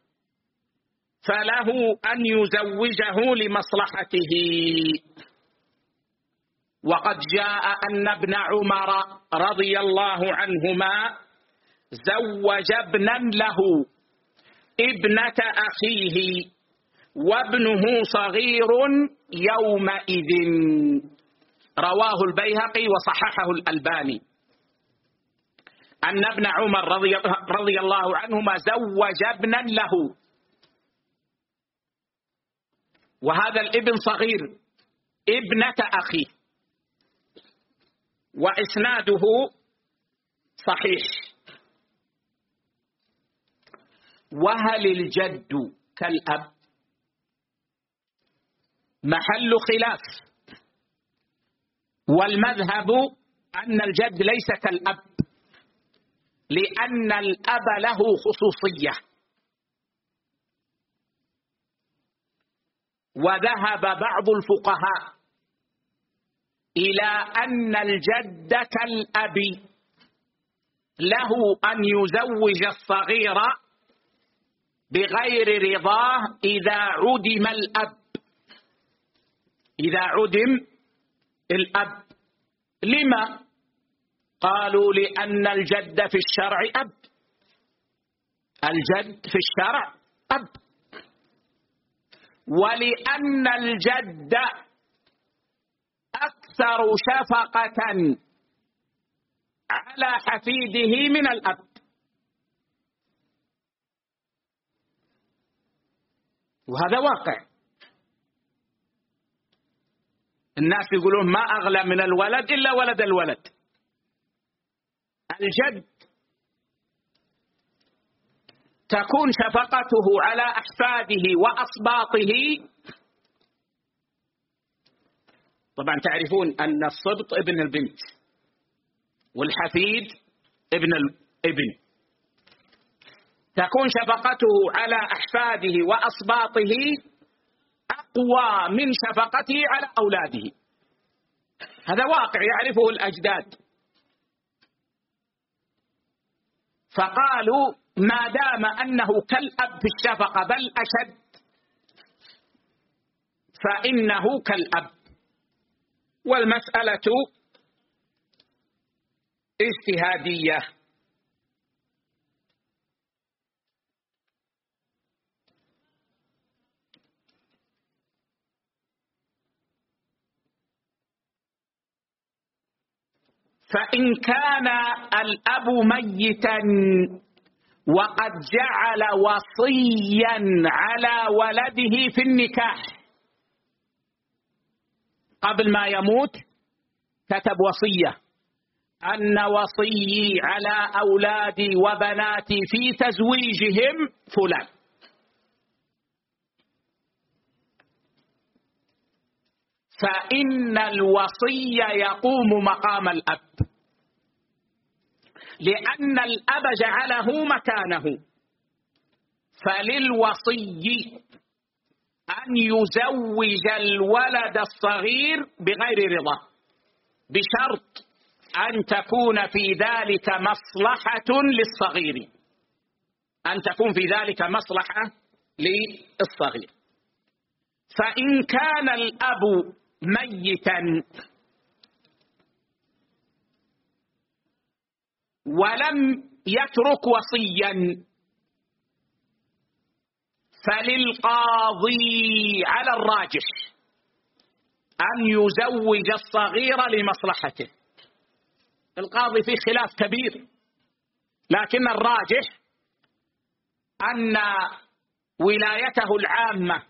فله أن يزوجه لمصلحته. وقد جاء أن ابن عمر رضي الله عنهما زوج ابنا له ابنة أخيه وابنه صغير يومئذ، رواه البيهقي وصححه الألباني، أن ابن عمر رضي الله عنهما زوج ابنا له، وهذا الابن صغير ابنة أخيه، وإسناده صحيح. وهل الجد كالأب؟ محل خلاف، والمذهب أن الجد ليس كالأب، لأن الأب له خصوصية. وذهب بعض الفقهاء إلى أن الجد كالأب، له أن يزوج الصغير بغير رضاه إذا عدم الأب، إذا عدم الأب. لما؟ قالوا لأن الجد في الشرع أب، الجد في الشرع أب، ولأن الجد أكثر شفقة على حفيده من الأب. وهذا واقع. الناس يقولون ما أغلى من الولد إلا ولد الولد. الجد تكون شفقته على أحفاده وأصباطه. طبعا تعرفون أن الصبط ابن البنت والحفيد ابن الابن. تكون شفقته على أحفاده وأصباطه أقوى من شفقته على أولاده. هذا واقع يعرفه الأجداد. فقالوا ما دام أنه كالأب في الشفقة بل أشد فإنه كالأب. والمسألة اجتهادية. فإن كان الأب ميتا وقد جعل وصيا على ولده في النكاح قبل ما يموت، كتب وصية أن وصيي على أولادي وبناتي في تزويجهم فلان، فإن الوصي يقوم مقام الأب، لأن الأب جعله مكانه. فللوصي أن يزوج الولد الصغير بغير رضاه، بشرط أن تكون في ذلك مصلحة للصغير، أن تكون في ذلك مصلحة للصغير. فإن كان الأب ميتا ولم يترك وصيا فللقاضي على الراجح أن يزوج الصغير لمصلحته. القاضي فيه خلاف كبير، لكن الراجح أن ولايته العامة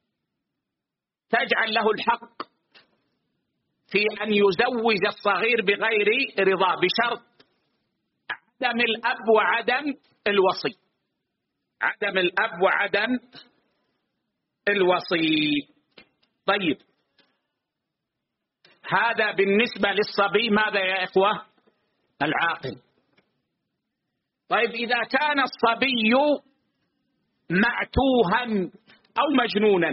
تجعل له الحق في أن يزوج الصغير بغير رضا، بشرط عدم الأب وعدم الوصي. عدم الأب وعدم الوصي. طيب، هذا بالنسبة للصبي. ماذا يا إخوة؟ العاقل. طيب، إذا كان الصبي معتوها أو مجنونا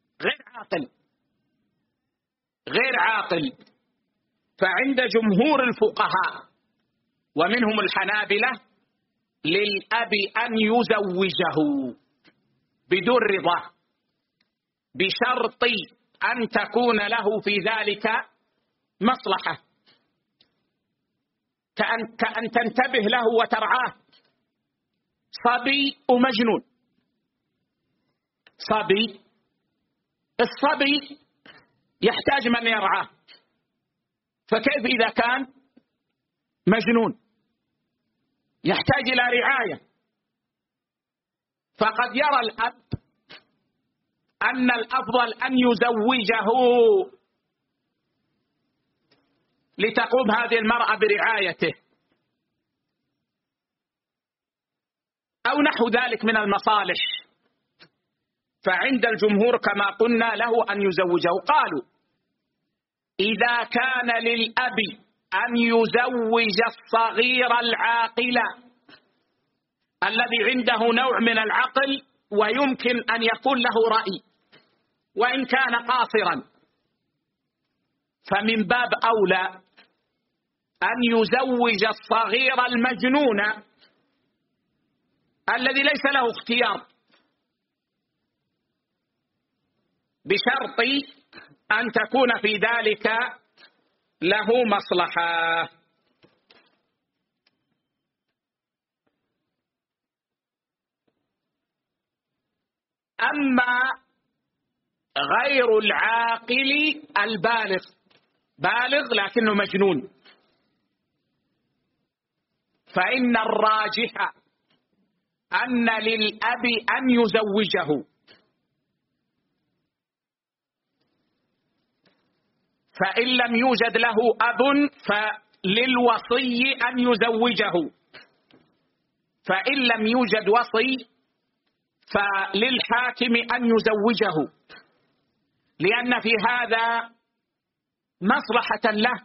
غير عاقل، فعند جمهور الفقهاء ومنهم الحنابلة للأب أن يزوجه بدون رضاه، بشرط أن تكون له في ذلك مصلحة، كأن تنتبه له وترعاه. صبي ومجنون. الصبي يحتاج من يرعاه، فكيف إذا كان مجنون؟ يحتاج إلى رعاية. فقد يرى الأب أن الأفضل أن يزوجه لتقوم هذه المرأة برعايته أو نحو ذلك من المصالح. فعند الجمهور كما قلنا له أن يزوجه. قالوا إذا كان للأب أن يزوج الصغير العاقل الذي عنده نوع من العقل ويمكن أن يكون له رأي وإن كان قاصرا، فمن باب أولى أن يزوج الصغير المجنون الذي ليس له اختيار، بشرط أن تكون في ذلك له مصلحة. أما غير العاقل البالغ بالغ لكنه مجنون، فإن الراجح أن للأب أن يزوجه، فإن لم يوجد له أب فللوصي أن يزوجه، فإن لم يوجد وصي فللحاكم أن يزوجه، لأن في هذا مصلحة له.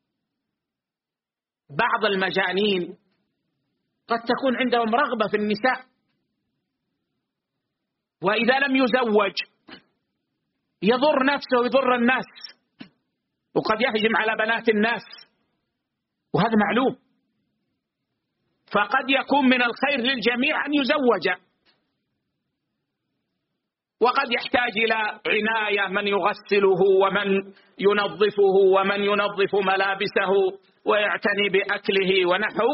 بعض المجانين قد تكون عندهم رغبة في النساء، وإذا لم يزوج يضر نفسه ويضر الناس، وقد يهجم على بنات الناس، وهذا معلوم. فقد يكون من الخير للجميع أن يزوج، وقد يحتاج إلى عناية، من يغسله ومن ينظفه ومن ينظف ملابسه ويعتني بأكله ونحو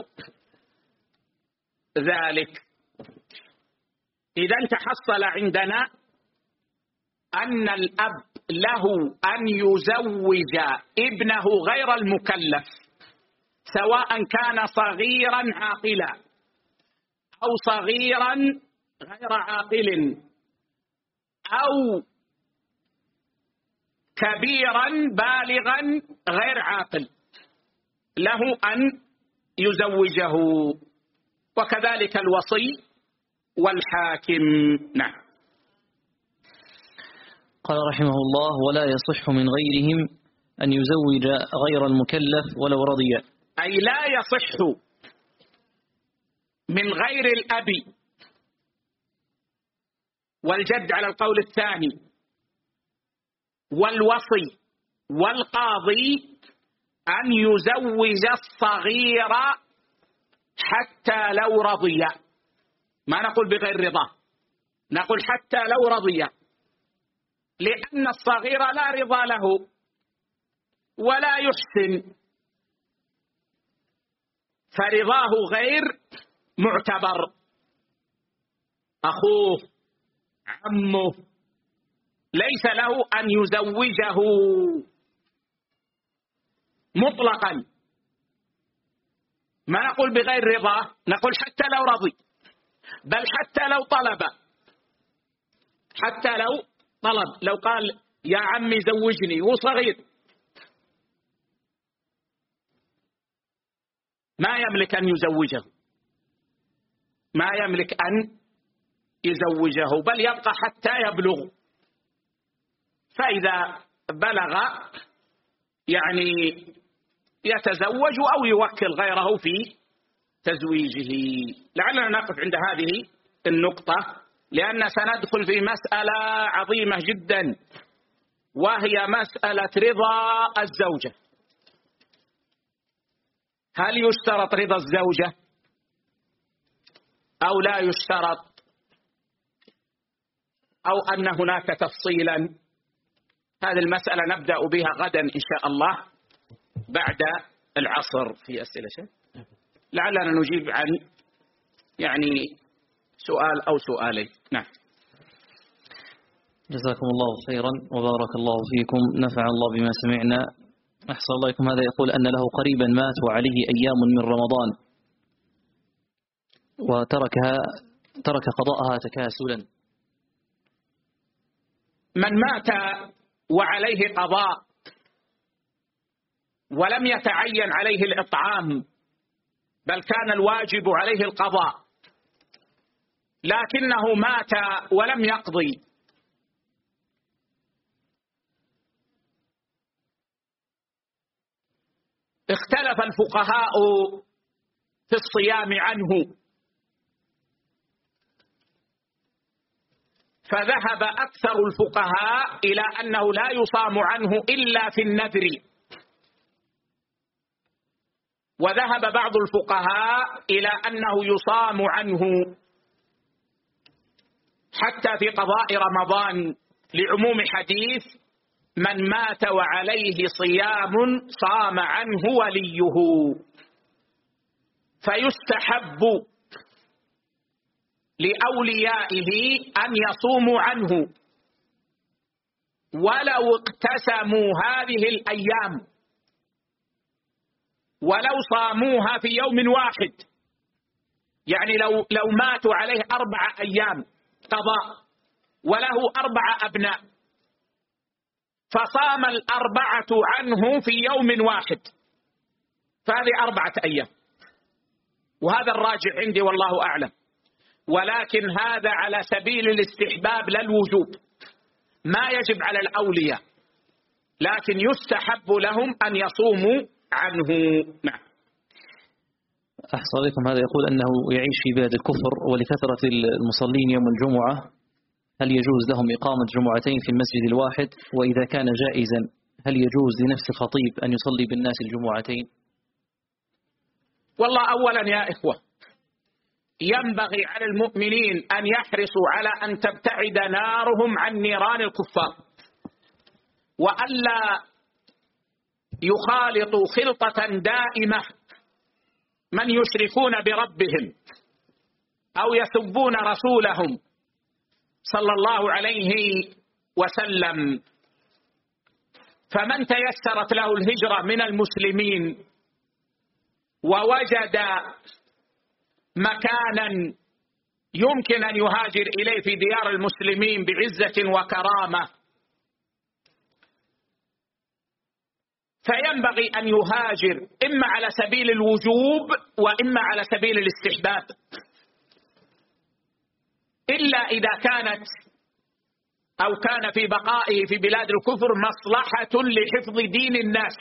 ذلك. إذن تحصل عندنا أن الأب له أن يزوج ابنه غير المكلف، سواء كان صغيرا عاقلا أو صغيرا غير عاقل أو كبيرا بالغا غير عاقل، له أن يزوجه، وكذلك الوصي والحاكم. نعم. قال رحمه الله: ولا يصح من غيرهم أن يزوج غير المكلف ولو رضي. أي لا يصح من غير الأب والجد على القول الثاني والوصي والقاضي أن يزوج الصغير حتى لو رضي. ما نقول بغير رضا، نقول حتى لو رضي، لأن الصغير لا رضا له ولا يحسن، فرضاه غير معتبر. أخوه عمه ليس له أن يزوجه مطلقا. ما نقول بغير رضا، نقول حتى لو رضي، بل حتى لو طلب، حتى لو طلب، لو قال يا عمي زوجني وصغير، ما يملك أن يزوجه، ما يملك أن يزوجه، بل يبقى حتى يبلغ. فإذا بلغ يعني يتزوج أو يوكل غيره في تزويجه. لعلنا نقف عند هذه النقطة، لأن سندخل في مسألة عظيمة جدا، وهي مسألة رضا الزوجة. هل يشترط رضا الزوجة أو لا يشترط، أو أن هناك تفصيلا؟ هذه المسألة نبدأ بها غدا إن شاء الله بعد العصر في أسئلة شيء. لعلنا نجيب عن يعني سؤال أو سؤالين. نعم. جزاكم الله خيرا وبارك الله فيكم، نفع الله بما سمعنا. أحسن الله إليكم. هذا يقول أن له قريبا مات وعليه أيام من رمضان وترك قضاءها تكاسلا. من مات وعليه قضاء ولم يتعين عليه الإطعام، بل كان الواجب عليه القضاء، لكنه مات ولم يقضي، اختلف الفقهاء في الصيام عنه، فذهب أكثر الفقهاء إلى أنه لا يصام عنه إلا في النذر، وذهب بعض الفقهاء إلى أنه يصام عنه حتى في قضاء رمضان، لعموم حديث من مات وعليه صيام صام عنه وليه. فيستحب لأوليائه أن يصوموا عنه ولو اقتسموا هذه الأيام، ولو صاموها في يوم واحد، يعني لو ماتوا عليه 4 أيام قضاء وله 4 أبناء، فصام 4 عنه في يوم واحد، فهذه 4 أيام، وهذا الراجع عندي والله أعلم. ولكن هذا على سبيل الاستحباب لا الوجوب، ما يجب على الأولياء، لكن يستحب لهم أن يصوموا عنه. نعم. أحسن عليكم. هذا يقول أنه يعيش في بلاد الكفر ولكثرة المصلين يوم الجمعة، هل يجوز لهم إقامة جمعتين في المسجد الواحد؟ وإذا كان جائزا هل يجوز لنفس الخطيب أن يصلي بالناس الجمعتين؟ والله أولا يا إخوة، ينبغي على المؤمنين أن يحرصوا على أن تبتعد نارهم عن نيران الكفار، وألا يخالطوا خلطة دائمة من يشركون بربهم أو يسبون رسولهم صلى الله عليه وسلم. فمن تيسرت له الهجرة من المسلمين ووجد مكانا يمكن أن يهاجر إليه في ديار المسلمين بعزة وكرامة، فينبغي أن يهاجر إما على سبيل الوجوب وإما على سبيل الاستحباب، إلا إذا كانت أو كان في بقائه في بلاد الكفر مصلحة لحفظ دين الناس،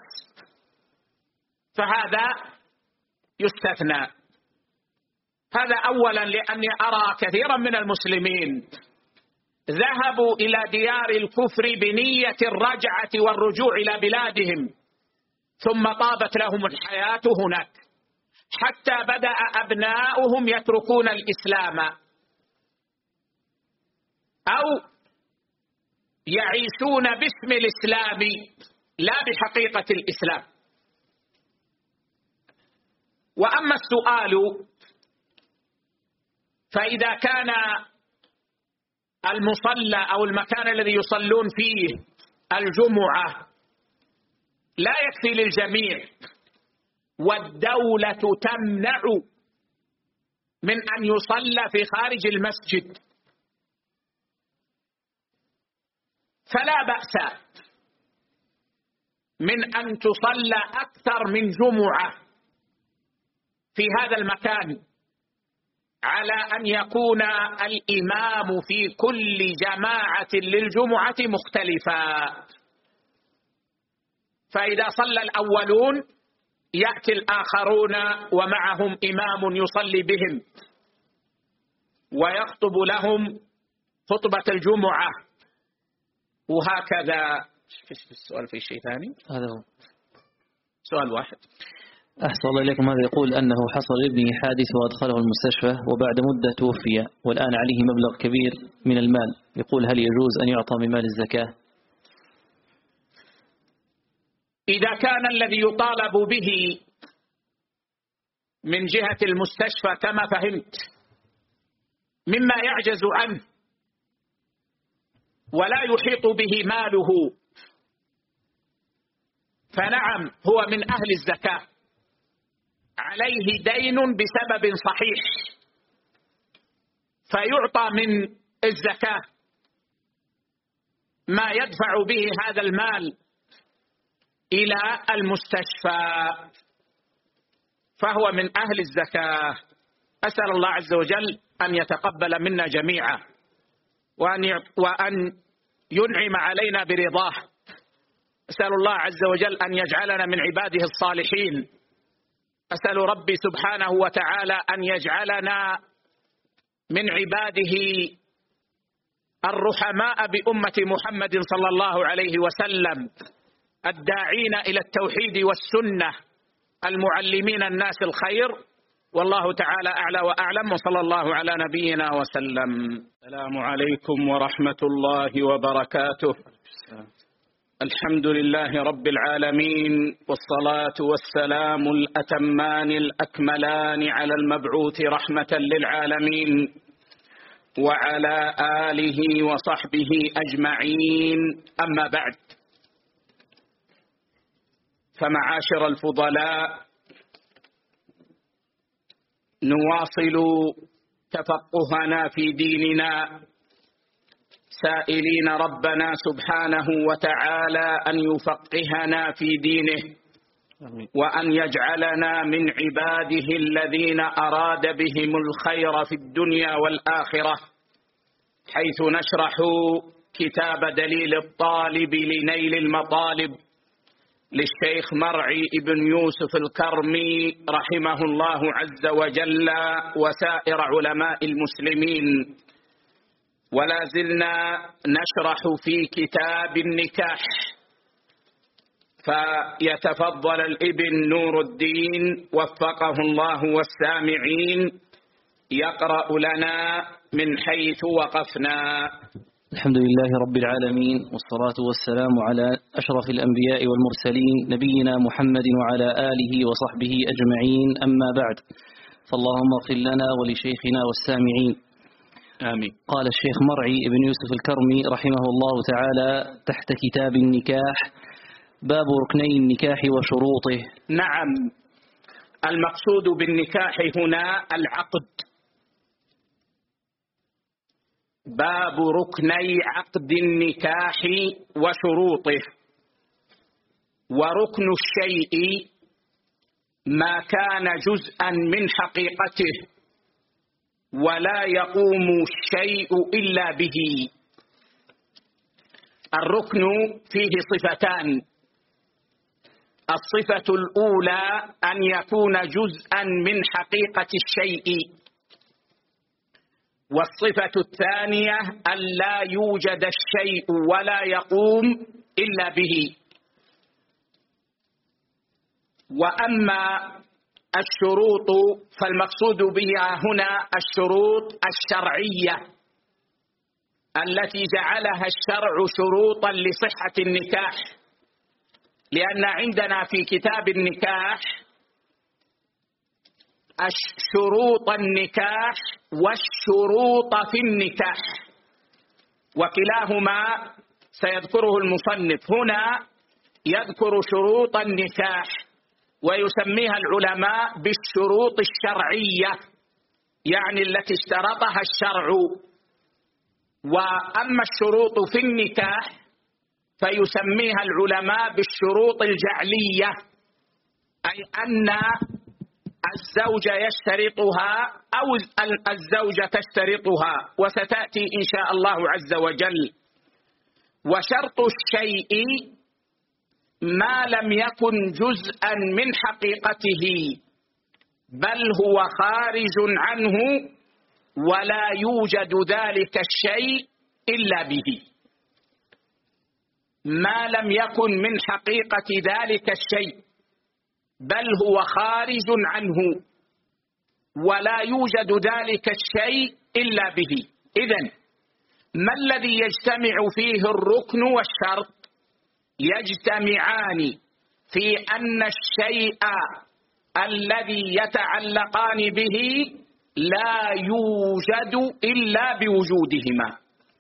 فهذا يستثنى. هذا أولا، لأني أرى كثيرا من المسلمين ذهبوا إلى ديار الكفر بنية الرجعة والرجوع إلى بلادهم، ثم طابت لهم الحياة هناك حتى بدأ أبناؤهم يتركون الإسلام أو يعيشون باسم الإسلام لا بحقيقة الإسلام. وأما السؤال، فإذا كان المصلى أو المكان الذي يصلون فيه الجمعة لا يكفي للجميع والدولة تمنع من أن يصلى في خارج المسجد، فلا بأس من أن تصلى أكثر من جمعة في هذا المكان، على أن يكون الإمام في كل جماعة للجمعة مختلفا. فإذا صلى الأولون يأتي الآخرون ومعهم إمام يصلي بهم ويخطب لهم خطبة الجمعة، وهكذا. السؤال في شيء ثاني؟ هذا هو سؤال واحد. أحسن الله إليكم. هذا يقول أنه حصل لابنه حادث وأدخله المستشفى وبعد مدة توفي والآن عليه مبلغ كبير من المال، يقول هل يجوز أن يعطى من مال الزكاة؟ إذا كان الذي يطالب به من جهة المستشفى كما فهمت مما يعجز عنه ولا يحيط به ماله، فنعم هو من أهل الزكاة، عليه دين بسبب صحيح فيعطى من الزكاة ما يدفع به هذا المال إلى المستشفى، فهو من أهل الزكاة. أسأل الله عز وجل أن يتقبل منا جميعا وأن ينعم علينا برضاه. أسأل الله عز وجل أن يجعلنا من عباده الصالحين. أسأل ربي سبحانه وتعالى أن يجعلنا من عباده الرحماء بأمة محمد صلى الله عليه وسلم، الداعين إلى التوحيد والسنة، المعلمين الناس الخير. والله تعالى أعلى وأعلم، وصلى الله على نبينا وسلم. السلام عليكم ورحمة الله وبركاته. الحمد لله رب العالمين، والصلاة والسلام الأتمان الأكملان على المبعوث رحمة للعالمين وعلى آله وصحبه أجمعين. أما بعد، فمعاشر الفضلاء، نواصل تفقهنا في ديننا سائلين ربنا سبحانه وتعالى أن يفقهنا في دينه وأن يجعلنا من عباده الذين أراد بهم الخير في الدنيا والآخرة، حيث نشرح كتاب دليل الطالب لنيل المطالب للشيخ مرعي بن يوسف الكرمي رحمه الله عز وجل وسائر علماء المسلمين. ولا زلنا نشرح في كتاب النكاح، فيتفضل الابن نور الدين وفقه الله والسامعين يقرأ لنا من حيث وقفنا. الحمد لله رب العالمين، والصلاة والسلام على أشرف الأنبياء والمرسلين نبينا محمد وعلى آله وصحبه أجمعين، أما بعد، فاللهم اغفر لنا ولشيخنا والسامعين آمين. قال الشيخ مرعي بن يوسف الكرمي رحمه الله تعالى تحت كتاب النكاح: باب ركني النكاح وشروطه. نعم، المقصود بالنكاح هنا العقد. باب ركني عقد النكاح وشروطه. وركن الشيء ما كان جزءا من حقيقته ولا يقوم الشيء إلا به. الركن فيه صفتان: الصفة الأولى أن يكون جزءا من حقيقة الشيء، والصفة الثانية أن لا يوجد الشيء ولا يقوم إلا به. وأما الشروط فالمقصود بها هنا الشروط الشرعية التي جعلها الشرع شروطا لصحة النكاح، لأن عندنا في كتاب النكاح شروط النكاح والشروط في النكاح، وكلاهما سيذكره المصنف. هنا يذكر شروط النكاح ويسميها العلماء بالشروط الشرعية، يعني التي اشترطها الشرع. وأما الشروط في النكاح فيسميها العلماء بالشروط الجعلية، أي أن الزوج يشترطها أو الزوجة تشترطها، وستأتي إن شاء الله عز وجل. وشرط الشيء ما لم يكن جزءا من حقيقته بل هو خارج عنه ولا يوجد ذلك الشيء إلا به. ما لم يكن من حقيقة ذلك الشيء بل هو خارج عنه ولا يوجد ذلك الشيء إلا به. إذن ما الذي يجتمع فيه الركن والشرط؟ يجتمعان في أن الشيء الذي يتعلقان به لا يوجد إلا بوجودهما،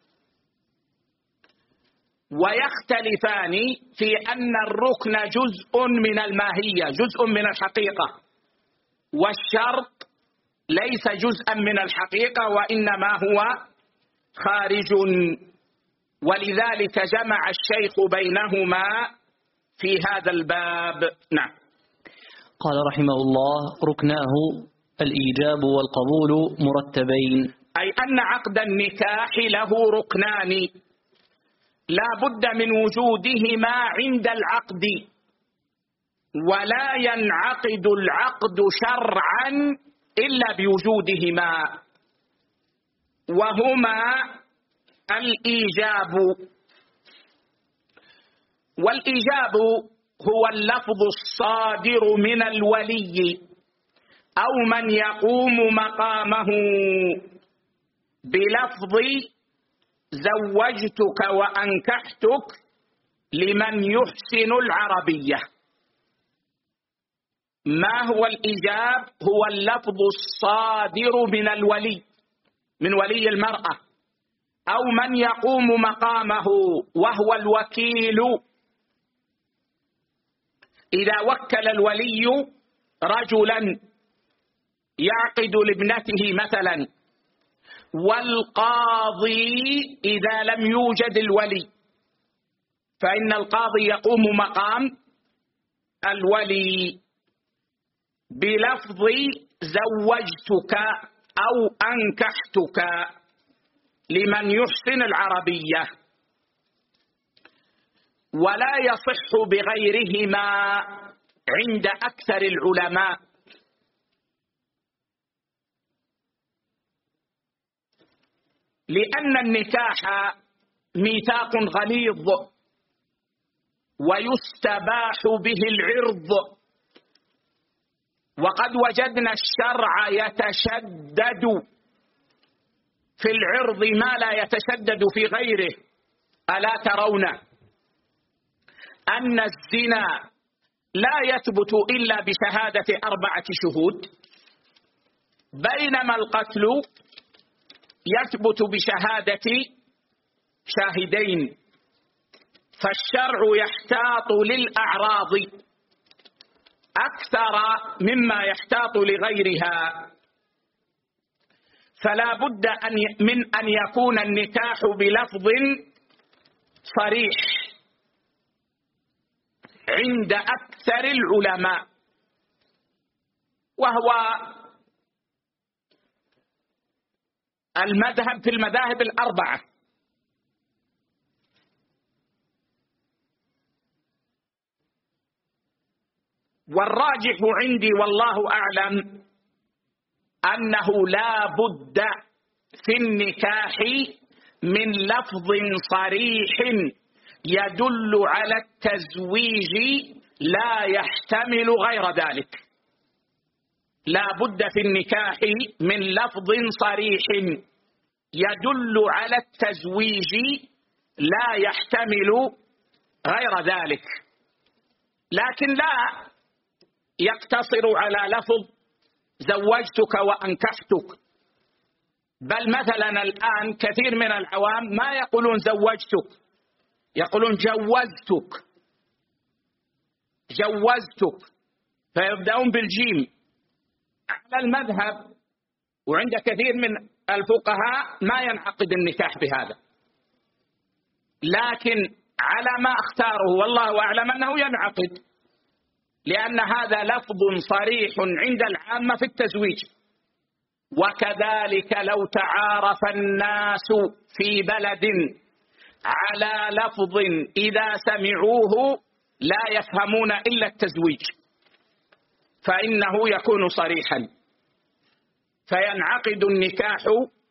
ويختلفان في أن الركن جزء من الماهية، جزء من الحقيقة، والشرط ليس جزءا من الحقيقة وإنما هو خارج. ولذلك جمع الشيخ بينهما في هذا الباب. نعم. قال رحمه الله: ركناه الإيجاب والقبول مرتبين، أي أن عقد النكاح له ركنان لا بد من وجودهما عند العقد، ولا ينعقد العقد شرعا إلا بوجودهما، وهما الإيجاب. والإيجاب هو اللفظ الصادر من الولي أو من يقوم مقامه بلفظ زوجتك وأنكحتك لمن يحسن العربية. ما هو الإيجاب؟ هو اللفظ الصادر من الولي، من ولي المرأة، أو من يقوم مقامه وهو الوكيل. إذا وكل الولي رجلا يعقد لابنته مثلا، والقاضي إذا لم يوجد الولي، فإن القاضي يقوم مقام الولي بلفظ زوجتك أو أنكحتك لمن يحسن العربية، ولا يصح بغيرهما عند أكثر العلماء، لأن النكاح ميثاق غليظ ويستباح به العرض، وقد وجدنا الشرع يتشدد في العرض ما لا يتشدد في غيره. ألا ترون أن الزنا لا يثبت إلا بشهادة 4 شهود، بينما القتل يثبت بشهادة شاهدين، فالشرع يحتاط للأعراض أكثر مما يحتاط لغيرها، فلا بد من أن يكون النكاح بلفظ صريح عند أكثر العلماء، وهو المذهب في المذاهب ال4. والراجح عندي والله أعلم أنه لا بد في النكاح من لفظ صريح يدل على التزويج لا يحتمل غير ذلك. لا بد في النكاح من لفظ صريح يدل على التزويج لا يحتمل غير ذلك، لكن لا يقتصر على لفظ زوجتك وأنكحتك، بل مثلا الآن كثير من العوام ما يقولون زوجتك، يقولون جوزتك، فيبدأون بالجيم على المذهب، وعند كثير من الفقهاء ما ينعقد النكاح بهذا، لكن على ما اختاره والله أعلم أنه ينعقد، لأن هذا لفظ صريح عند العامة في التزويج. وكذلك لو تعارف الناس في بلد على لفظ إذا سمعوه لا يفهمون إلا التزويج، فإنه يكون صريحا، فينعقد النكاح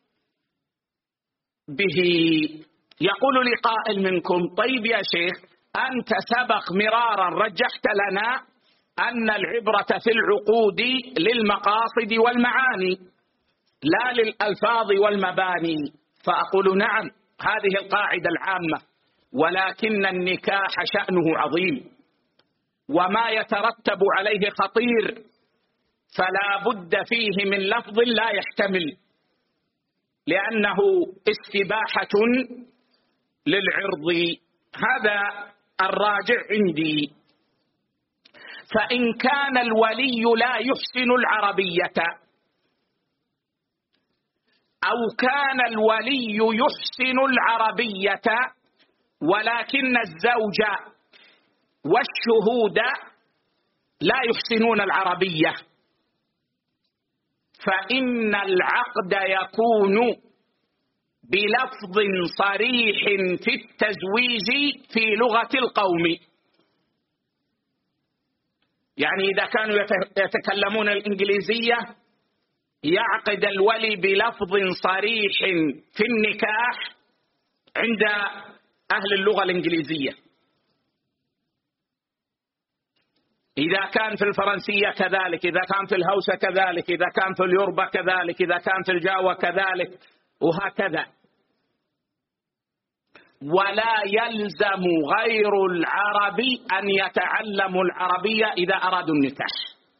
به. يقول لي قائل منكم: طيب يا شيخ، أنت سبق مرارا رجحت لنا أن العبرة في العقود للمقاصد والمعاني لا للألفاظ والمباني. فأقول نعم، هذه القاعدة العامة، ولكن النكاح شأنه عظيم وما يترتب عليه خطير، فلا بد فيه من لفظ لا يحتمل، لأنه استباحة للعرض. هذا الراجع عندي. فإن كان الولي لا يحسن العربية، أو كان الولي يحسن العربية ولكن الزوج والشهود لا يحسنون العربية، فإن العقد يكون بلفظ صريح في التزويج في لغة القوم. يعني إذا كانوا يتكلمون الإنجليزية يعقد الولي بلفظ صريح في النكاح عند أهل اللغة الإنجليزية. إذا كان في الفرنسية كذلك، إذا كان في الهوسة كذلك، إذا كان في اليوربا كذلك، إذا كان في الجاوة كذلك، وهكذا. ولا يلزم غير العربي أن يتعلموا العربية إذا أرادوا النكاح.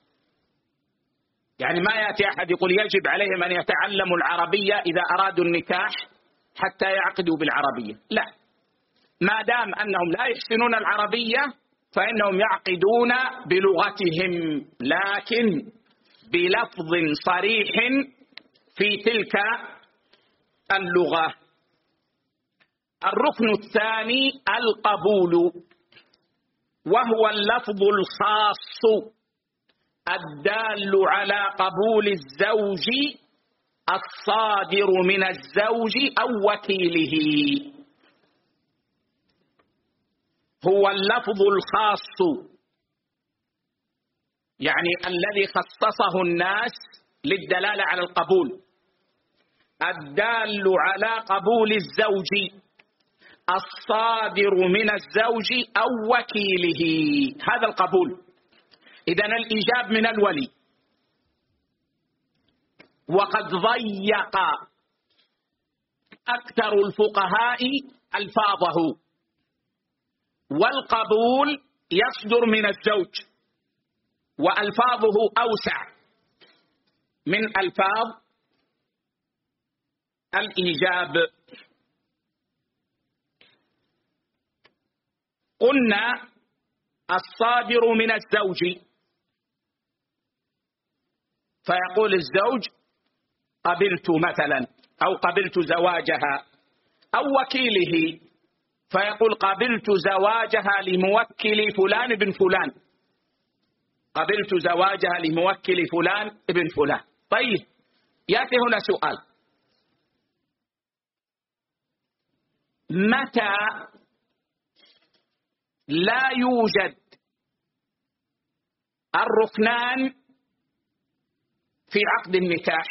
يعني ما يأتي أحد يقول يجب عليهم أن يتعلموا العربية إذا أرادوا النكاح حتى يعقدوا بالعربية، لا، ما دام أنهم لا يحسنون العربية فإنهم يعقدون بلغتهم، لكن بلفظ صريح في تلك اللغة. الركن الثاني القبول، وهو اللفظ الخاص الدال على قبول الزوج الصادر من الزوج أو وكيله. هو اللفظ الخاص، يعني الذي خصصه الناس للدلالة على القبول، الدال على قبول الزوج الصادر من الزوج أو وكيله، هذا القبول. إذن الإيجاب من الولي، وقد ضيق أكثر الفقهاء ألفاظه، والقبول يصدر من الزوج وألفاظه أوسع من ألفاظ الإيجاب. قلنا الصادر من الزوج، فيقول الزوج قبلت مثلا، أو قبلت زواجها، أو وكيله فيقول قبلت زواجها لموكل فلان بن فلان، قبلت زواجها لموكل فلان ابن فلان. طيب، يأتي هنا سؤال: متى لا يوجد الركنان في عقد النكاح؟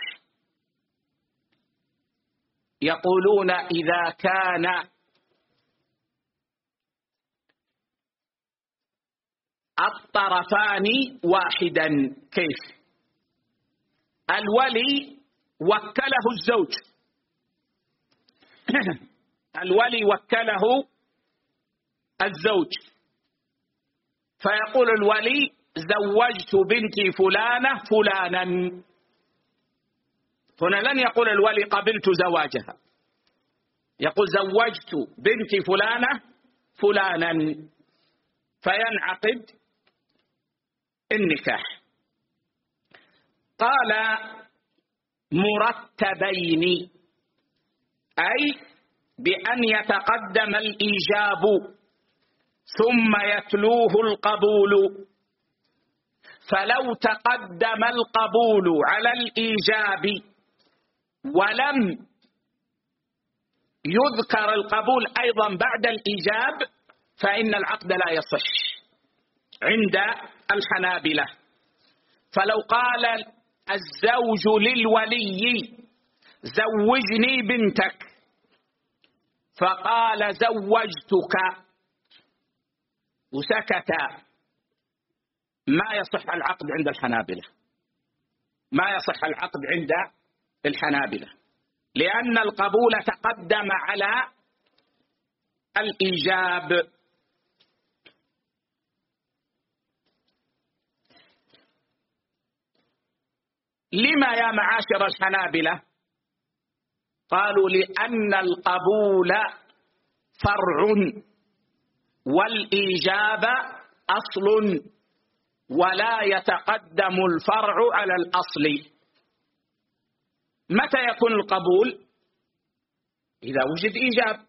يقولون إذا كان الطرفان واحدا. كيف؟ الولي وكله الزوج الولي وكله الزوج، فيقول الولي زوجت بنتي فلانة فلانا. هنا لن يقول الولي قبلت زواجها، يقول زوجت بنتي فلانة فلانا، فينعقد النكاح. قال مرتبين، أي بأن يتقدم الإيجاب ثم يتلوه القبول. فلو تقدم القبول على الإيجاب ولم يذكر القبول أيضا بعد الإيجاب فإن العقد لا يصح عند الحنابلة. فلو قال الزوج للولي زوجني بنتك، فقال زوجتك وسكت، ما يصح العقد عند الحنابلة، ما يصح العقد عند الحنابلة، لأن القبول تقدم على الإيجاب. لما يا معاشر الحنابلة؟ قالوا لأن القبول فرع والإيجاب أصل، ولا يتقدم الفرع على الأصل. متى يكون القبول؟ إذا وجد إيجاب،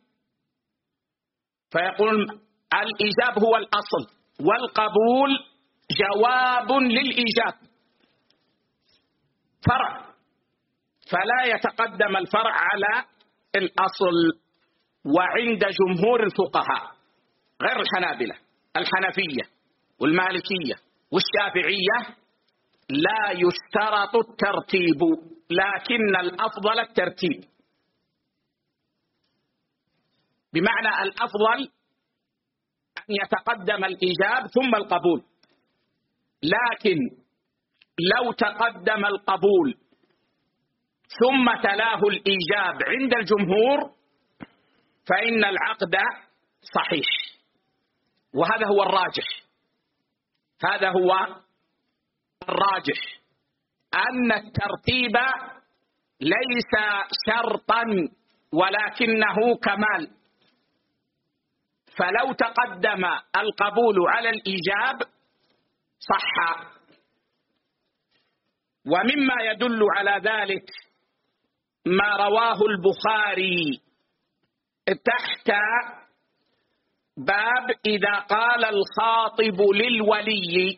فيقول الإيجاب هو الأصل والقبول جواب للإيجاب، فرع، فلا يتقدم الفرع على الأصل. وعند جمهور الفقهاء غير الحنابلة، الحنفية والمالكية والشافعية، لا يشترط الترتيب، لكن الأفضل الترتيب، بمعنى الأفضل أن يتقدم الإيجاب ثم القبول. لكن لو تقدم القبول ثم تلاه الإيجاب عند الجمهور فإن العقد صحيح، وهذا هو الراجح. هذا هو الراجح، أن الترتيب ليس شرطا ولكنه كمال. فلو تقدم القبول على الإيجاب صح، ومما يدل على ذلك ما رواه البخاري تحت باب إذا قال الخاطب للولي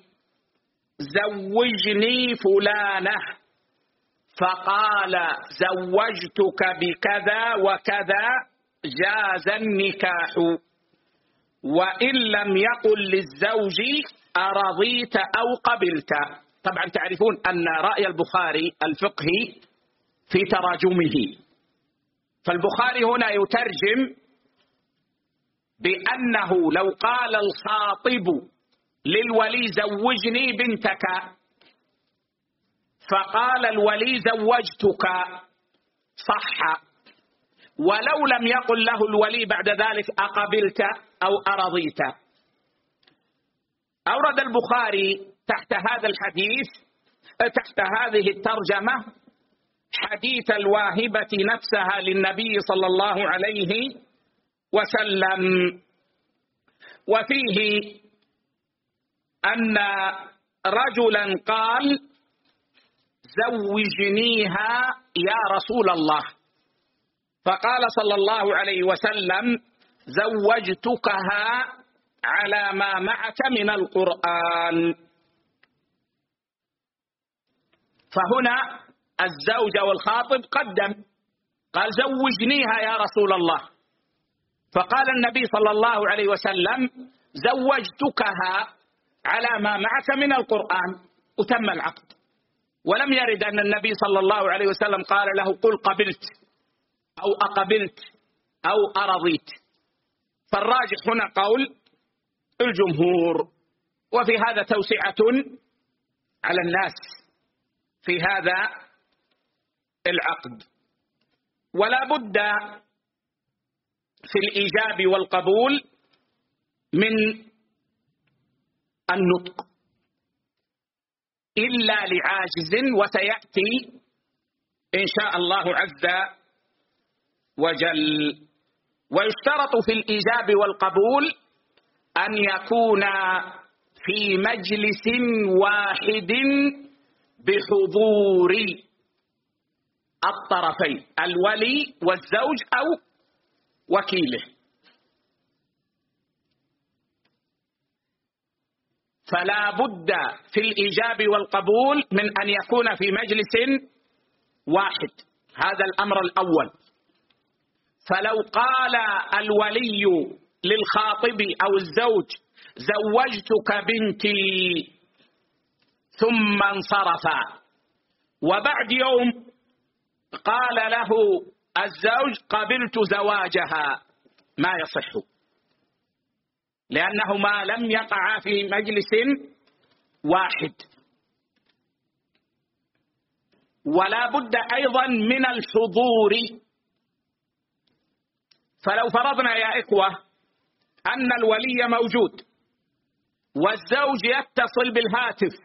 زوجني فلانة فقال زوجتك بكذا وكذا جاز النكاح، وإن لم يقل للزوج أرضيت أو قبلت. طبعا تعرفون أن رأي البخاري الفقهي في تراجمه، فالبخاري هنا يترجم بأنه لو قال الخاطب للولي زوجني بنتك فقال الولي زوجتك صح، ولو لم يقل له الولي بعد ذلك أقبلت أو أرضيت. أورد البخاري تحت هذا الحديث تحت هذه الترجمة حديث الواهبة نفسها للنبي صلى الله عليه وسلم، وفيه أن رجلا قال زوجنيها يا رسول الله، فقال صلى الله عليه وسلم زوجتكها على ما معك من القرآن. فهنا الزوج والخاطب قدم قال زوجنيها يا رسول الله، فقال النبي صلى الله عليه وسلم زوجتكها على ما معك من القرآن، وتم العقد. ولم يرد أن النبي صلى الله عليه وسلم قال له قل قبلت أو أقبلت أو أرضيت. فالراجح هنا قول الجمهور، وفي هذا توسعة على الناس في هذا العقد. ولا بد في الإيجاب والقبول من النطق إلا لعاجز، وسيأتي إن شاء الله عز وجل. ويشترط في الإيجاب والقبول أن يكون في مجلس واحد بحضور الطرفين الولي والزوج أو وكيله. فلا بد في الإيجاب والقبول من أن يكون في مجلس واحد، هذا الأمر الأول. فلو قال الولي للخاطب أو الزوج زوجتك بنتي ثم انصرف، وبعد يوم قال له الزوج قبلت زواجها، ما يصح، لأنهما لم يقعا في مجلس واحد. ولا بد أيضا من الحضور. فلو فرضنا يا إخوة أن الولي موجود والزوج يتصل بالهاتف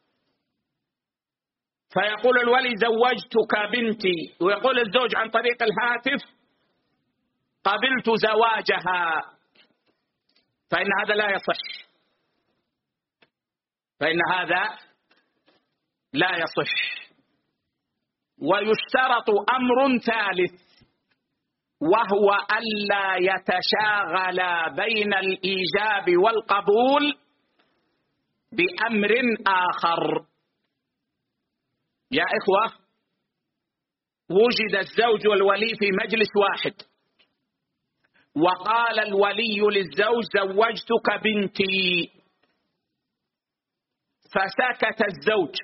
فيقول الولي زوجتك بنتي، ويقول الزوج عن طريق الهاتف قبلت زواجها، فإن هذا لا يصح، فإن هذا لا يصح. ويشترط أمر ثالث، وهو ألا يتشاغل بين الإيجاب والقبول بأمر آخر. يا إخوة، وجد الزوج والولي في مجلس واحد، وقال الولي للزوج زوجتك بنتي، فسكت الزوج،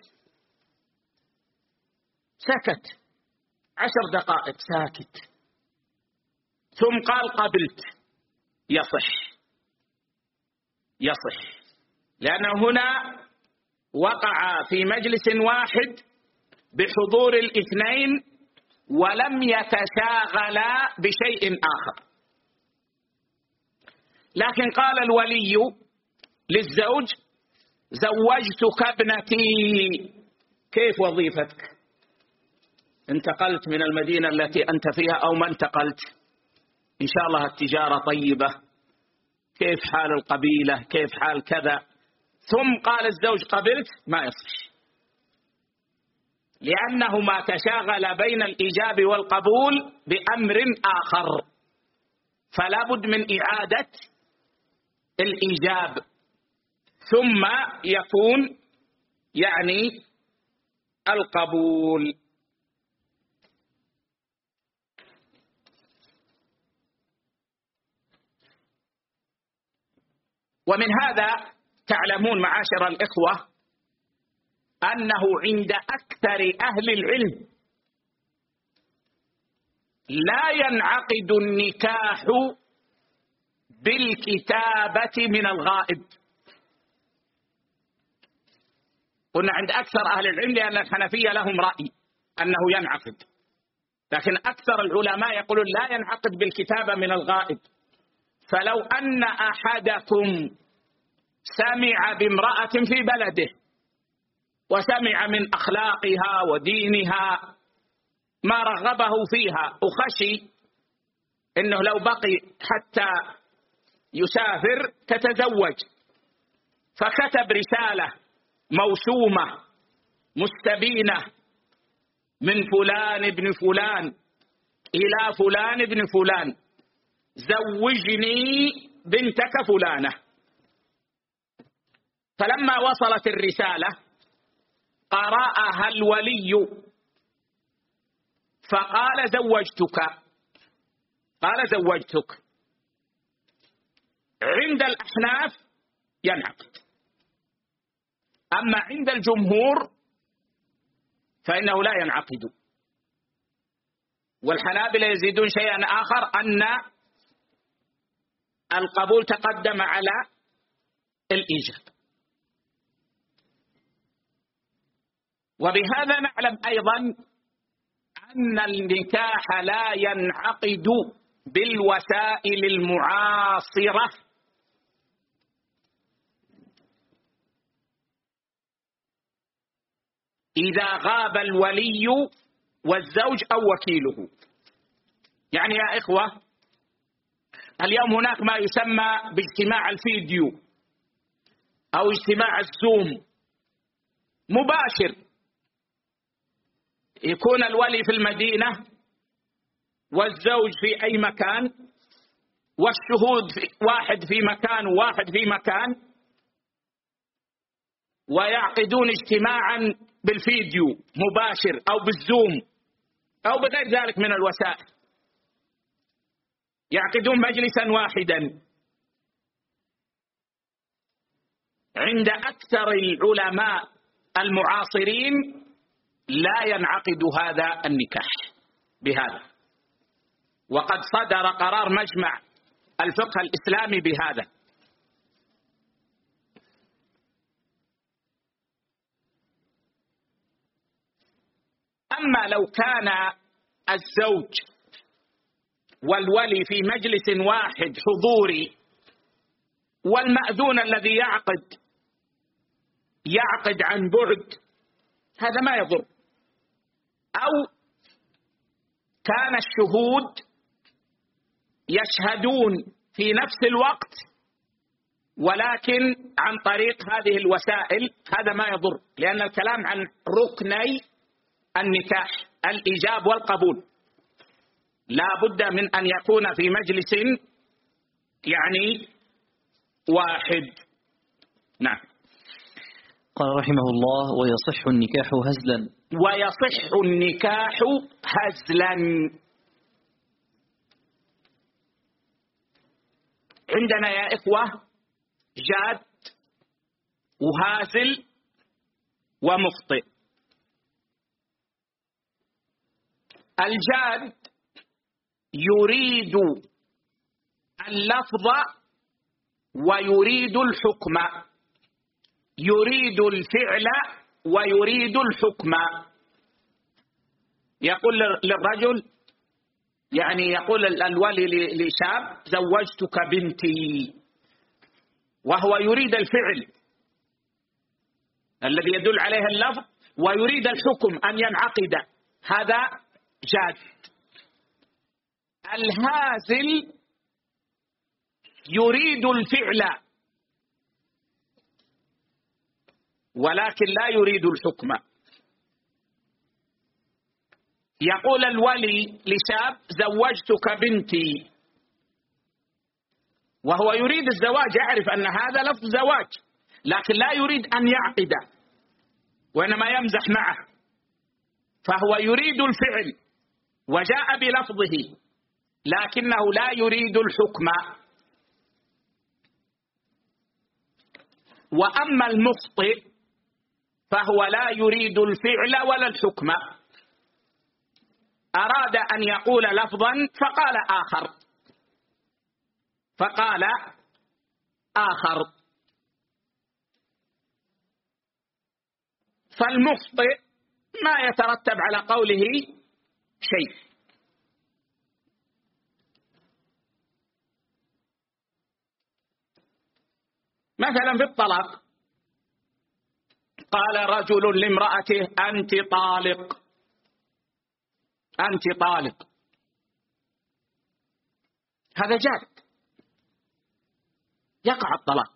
سكت 10 دقائق ساكت، ثم قال قبلت، يصح، لأنه هنا وقع في مجلس واحد بحضور الاثنين ولم يتشاغلا بشيء آخر. لكن قال الولي للزوج زوجتك ابنتي، كيف وظيفتك؟ انتقلت من المدينة التي أنت فيها أو ما انتقلت؟ إن شاء الله التجارة طيبة، كيف حال القبيلة، كيف حال كذا، ثم قال الزوج قبلت، ما يصح. لأنهما تشاغل بين الإيجاب والقبول بأمر آخر، فلا بد من إعادة الإيجاب ثم يكون يعني القبول. ومن هذا تعلمون معاشر الإخوة أنه عند أكثر أهل العلم لا ينعقد النكاح بالكتابة من الغائب. قلنا عند أكثر أهل العلم لأن الحنفية لهم رأي أنه ينعقد، لكن أكثر العلماء يقولون لا ينعقد بالكتابة من الغائب. فلو أن أحدكم سمع بامرأة في بلده وسمع من أخلاقها ودينها ما رغبه فيها وخشي إنه لو بقي حتى يسافر تتزوج، فكتب رسالة موسومة مستبينة من فلان ابن فلان إلى فلان ابن فلان زوجني بنتك فلانة، فلما وصلت الرسالة قرأها الولي فقال زوجتك، قال زوجتك، عند الأحناف ينعقد، أما عند الجمهور فإنه لا ينعقد. والحنابلة يزيدون شيئا آخر أن القبول تقدم على الإيجاب. وبهذا نعلم أيضا أن النكاح لا ينعقد بالوسائل المعاصرة إذا غاب الولي والزوج أو وكيله. يعني يا إخوة اليوم هناك ما يسمى باجتماع الفيديو أو اجتماع الزوم مباشر، يكون الولي في المدينة والزوج في أي مكان والشهود واحد في مكان وواحد في مكان، ويعقدون اجتماعا بالفيديو مباشر أو بالزوم أو بغير ذلك من الوسائل، يعقدون مجلسا واحدا. عند أكثر العلماء المعاصرين لا ينعقد هذا النكاح بهذا، وقد صدر قرار مجمع الفقه الإسلامي بهذا. أما لو كان الزوج والولي في مجلس واحد حضوري والمأذون الذي يعقد عن بعد، هذا ما يضر. أو كان الشهود يشهدون في نفس الوقت ولكن عن طريق هذه الوسائل، هذا ما يضر، لأن الكلام عن ركني النكاح الإيجاب والقبول، لا بد من أن يكون في مجلس يعني واحد. نعم. قال رحمه الله: ويصح النكاح هزلا. ويصح النكاح هزلا. عندنا يا إخوة جاد وهازل ومخطئ. الجاد يريد اللفظ ويريد الحكم، يريد الفعل ويريد الحكم. يقول للرجل، يعني يقول الولي لشاب زوجتك بنتي، وهو يريد الفعل الذي يدل عليه اللفظ ويريد الحكم أن ينعقد، هذا جاد. الهازل يريد الفعل ولكن لا يريد الحكم. يقول الولي لشاب زوجتك بنتي، وهو يريد الزواج، يعرف أن هذا لفظ زواج، لكن لا يريد أن يعقد وإنما يمزح معه، فهو يريد الفعل وجاء بلفظه لكنه لا يريد الحكم. وأما المخطئ فهو لا يريد الفعل ولا الحكم، أراد أن يقول لفظا فقال آخر. فالمخطئ ما يترتب على قوله شيء. مثلا في الطلاق قال رجل لامرأته أنت طالق، أنت طالق، هذا جاد، يقع الطلاق.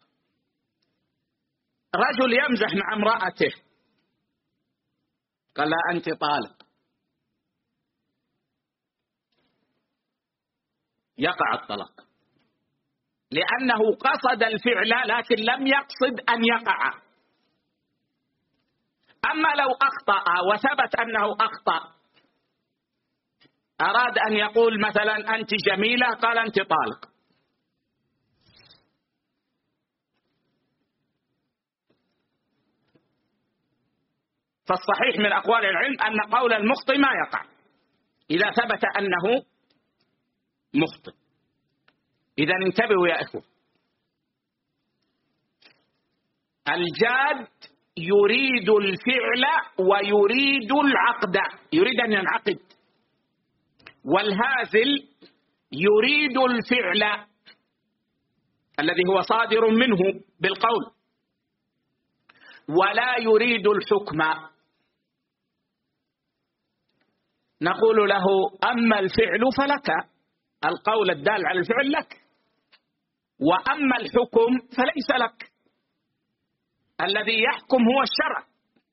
رجل يمزح مع امرأته قال لا أنت طالق، يقع الطلاق، لأنه قصد الفعل لكن لم يقصد أن يقع. أما لو أخطأ وثبت أنه أخطأ، أراد أن يقول مثلا أنت جميلة، قال أنت طالق، فالصحيح من أقوال العلم أن قول المخطئ ما يقع إذا ثبت أنه مخطئ. إذا انتبهوا يا إخوة، الجاد يريد الفعل ويريد العقد، يريد أن ينعقد، والهازل يريد الفعل الذي هو صادر منه بالقول ولا يريد الحكم. نقول له أما الفعل فلك، القول الدال على الفعل لك، وأما الحكم فليس لك، الذي يحكم هو الشرع.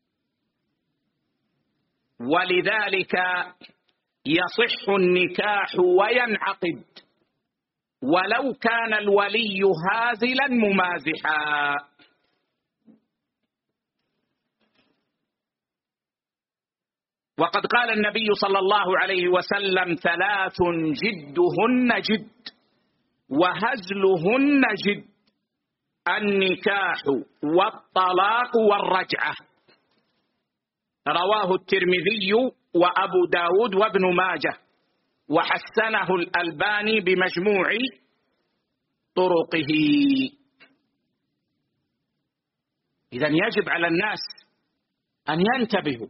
ولذلك يصح النكاح وينعقد ولو كان الولي هازلا ممازحا. وقد قال النبي صلى الله عليه وسلم ثلاث جدهن جد وهزلهن جد: النكاح والطلاق والرجعة. رواه الترمذي وأبو داود وابن ماجه وحسنه الألباني بمجموع طرقه. إذن يجب على الناس أن ينتبهوا.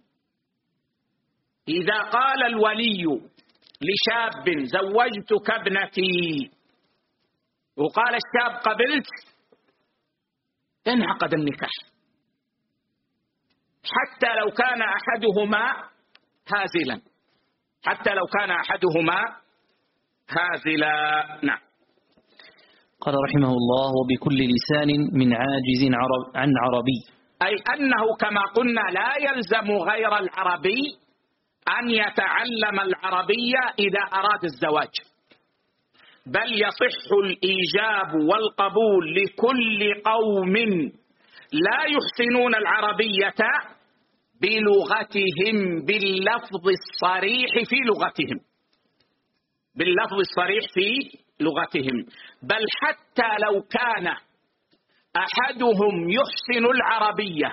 إذا قال الولي لشاب زوجتك ابنتي وقال الشاب قبلت، انعقد النكاح حتى لو كان أحدهما هازلا، حتى لو كان أحدهما هازلا. نعم. قال رحمه الله: وبكل لسان من عاجز عن عربي، أي أنه كما قلنا لا يلزم غير العربي أن يتعلم العربية إذا أراد الزواج، بل يصح الإيجاب والقبول لكل قوم لا يحسنون العربية بلغتهم، باللفظ الصريح في لغتهم، باللفظ الصريح في لغتهم. بل حتى لو كان أحدهم يحسن العربية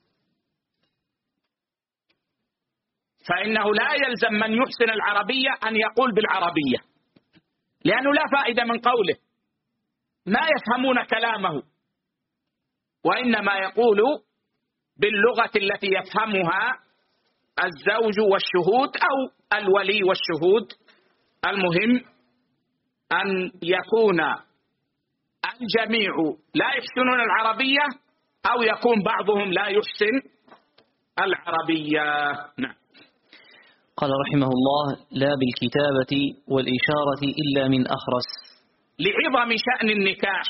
فإنه لا يلزم من يحسن العربية أن يقول بالعربية، لأنه لا فائدة من قوله، ما يفهمون كلامه، وإنما يقول باللغة التي يفهمها الزوج والشهود أو الولي والشهود. المهم أن يكون الجميع لا يحسنون العربية أو يكون بعضهم لا يحسن العربية. نعم. قال رحمه الله: لا بالكتابة والإشارة إلا من أخرس. لعظم شأن النكاح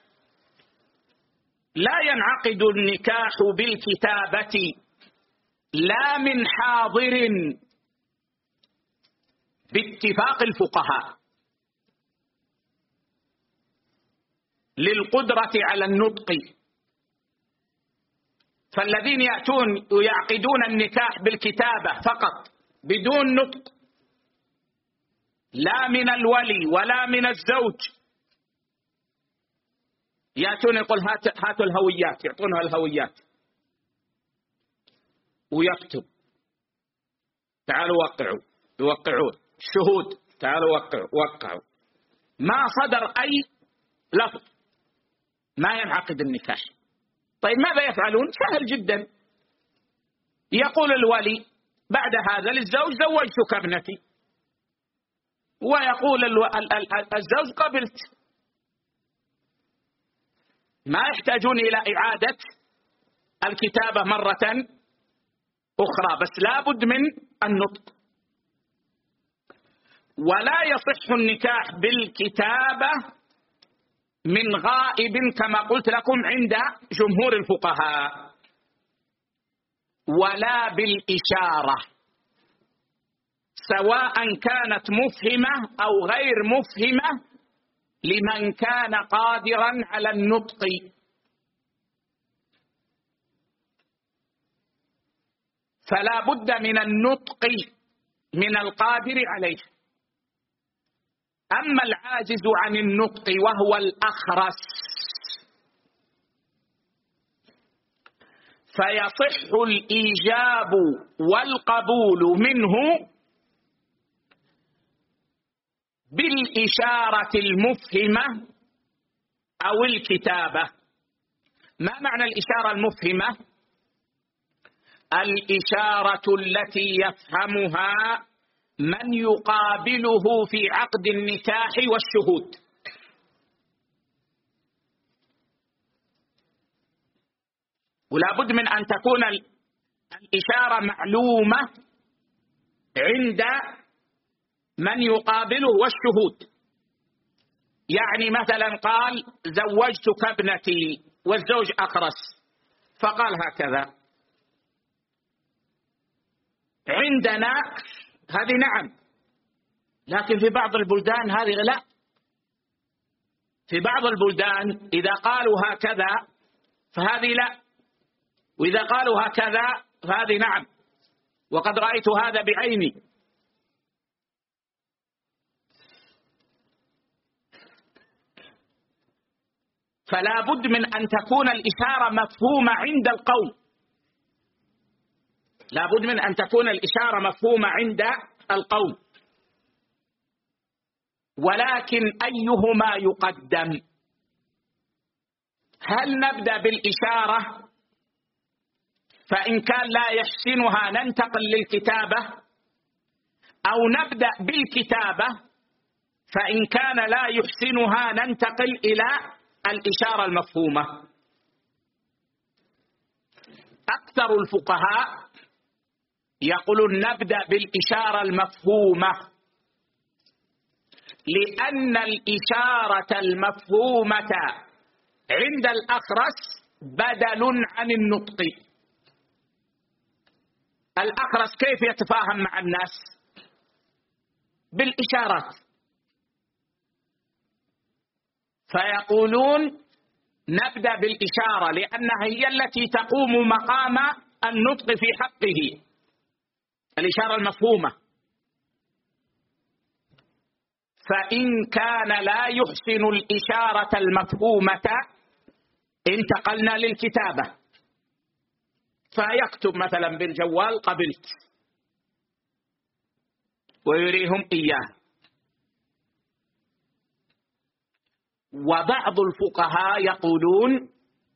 لا ينعقد النكاح بالكتابة لا من حاضر باتفاق الفقهاء للقدرة على النطق. فالذين يأتون ويعقدون النكاح بالكتابة فقط بدون نطق، لا من الولي ولا من الزوج، يأتون يقول هاتوا الهويات، يعطونها الهويات ويكتب، تعالوا وقعوا، يوقعون، شهود تعالوا وقعوا، ما صدر أي لفظ، ما ينعقد النكاح. طيب ماذا يفعلون؟ سهل جدا، يقول الولي بعد هذا للزوج زوجتك ابنتي، ويقول الزوج قبلت. ما يحتاجون إلى إعادة الكتابة مرة أخرى، بس لا بد من النطق. ولا يصح النكاح بالكتابة من غائب كما قلت لكم عند جمهور الفقهاء، ولا بالإشارة، سواء كانت مفهمة أو غير مفهمة لمن كان قادرا على النطق. فلا بد من النطق من القادر عليه. أما العاجز عن النطق وهو الأخرس فيصح الإيجاب والقبول منه بالإشارة المفهمة أو الكتابة. ما معنى الإشارة المفهمة؟ الإشارة التي يفهمها من يقابله في عقد النكاح والشهود. ولا بد من أن تكون الإشارة معلومة عند من يقابله والشهود. يعني مثلا قال زوجتك ابنتي والزوج أخرس، فقال هكذا، عندنا هذه نعم، لكن في بعض البلدان هذه لا. في بعض البلدان إذا قالوا هكذا فهذه لا، وإذا قالوا هكذا فهذه نعم، وقد رأيت هذا بعيني. فلا بد من أن تكون الإشارة مفهومة عند القوم، لا بد من أن تكون الإشارة مفهومة عند القوم. ولكن أيهما يقدم؟ هل نبدأ بالإشارة فإن كان لا يحسنها ننتقل للكتابة، أو نبدأ بالكتابة فإن كان لا يحسنها ننتقل إلى الإشارة المفهومة؟ أكثر الفقهاء يقولون نبدأ بالإشارة المفهومة، لأن الإشارة المفهومة عند الأخرس بدل عن النطق. الأخرس كيف يتفاهم مع الناس؟ بالإشارات. فيقولون نبدأ بالإشارة لأنها هي التي تقوم مقام النطق في حقه، الإشارة المفهومة. فإن كان لا يحسن الإشارة المفهومة انتقلنا للكتابة، فيكتب مثلا بالجوال قبلت ويريهم إياه. وبعض الفقهاء يقولون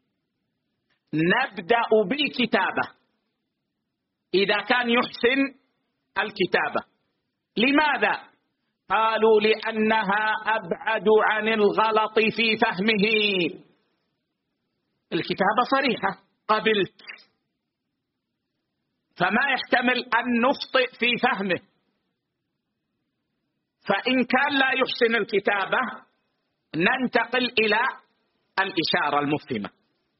نبدأ بالكتابة إذا كان يحسن الكتابة. لماذا؟ قالوا لأنها أبعد عن الغلط في فهمه. الكتابة صريحة قبلت، فما يحتمل أن نخطئ في فهمه. فإن كان لا يحسن الكتابة ننتقل إلى الإشارة المفهمة،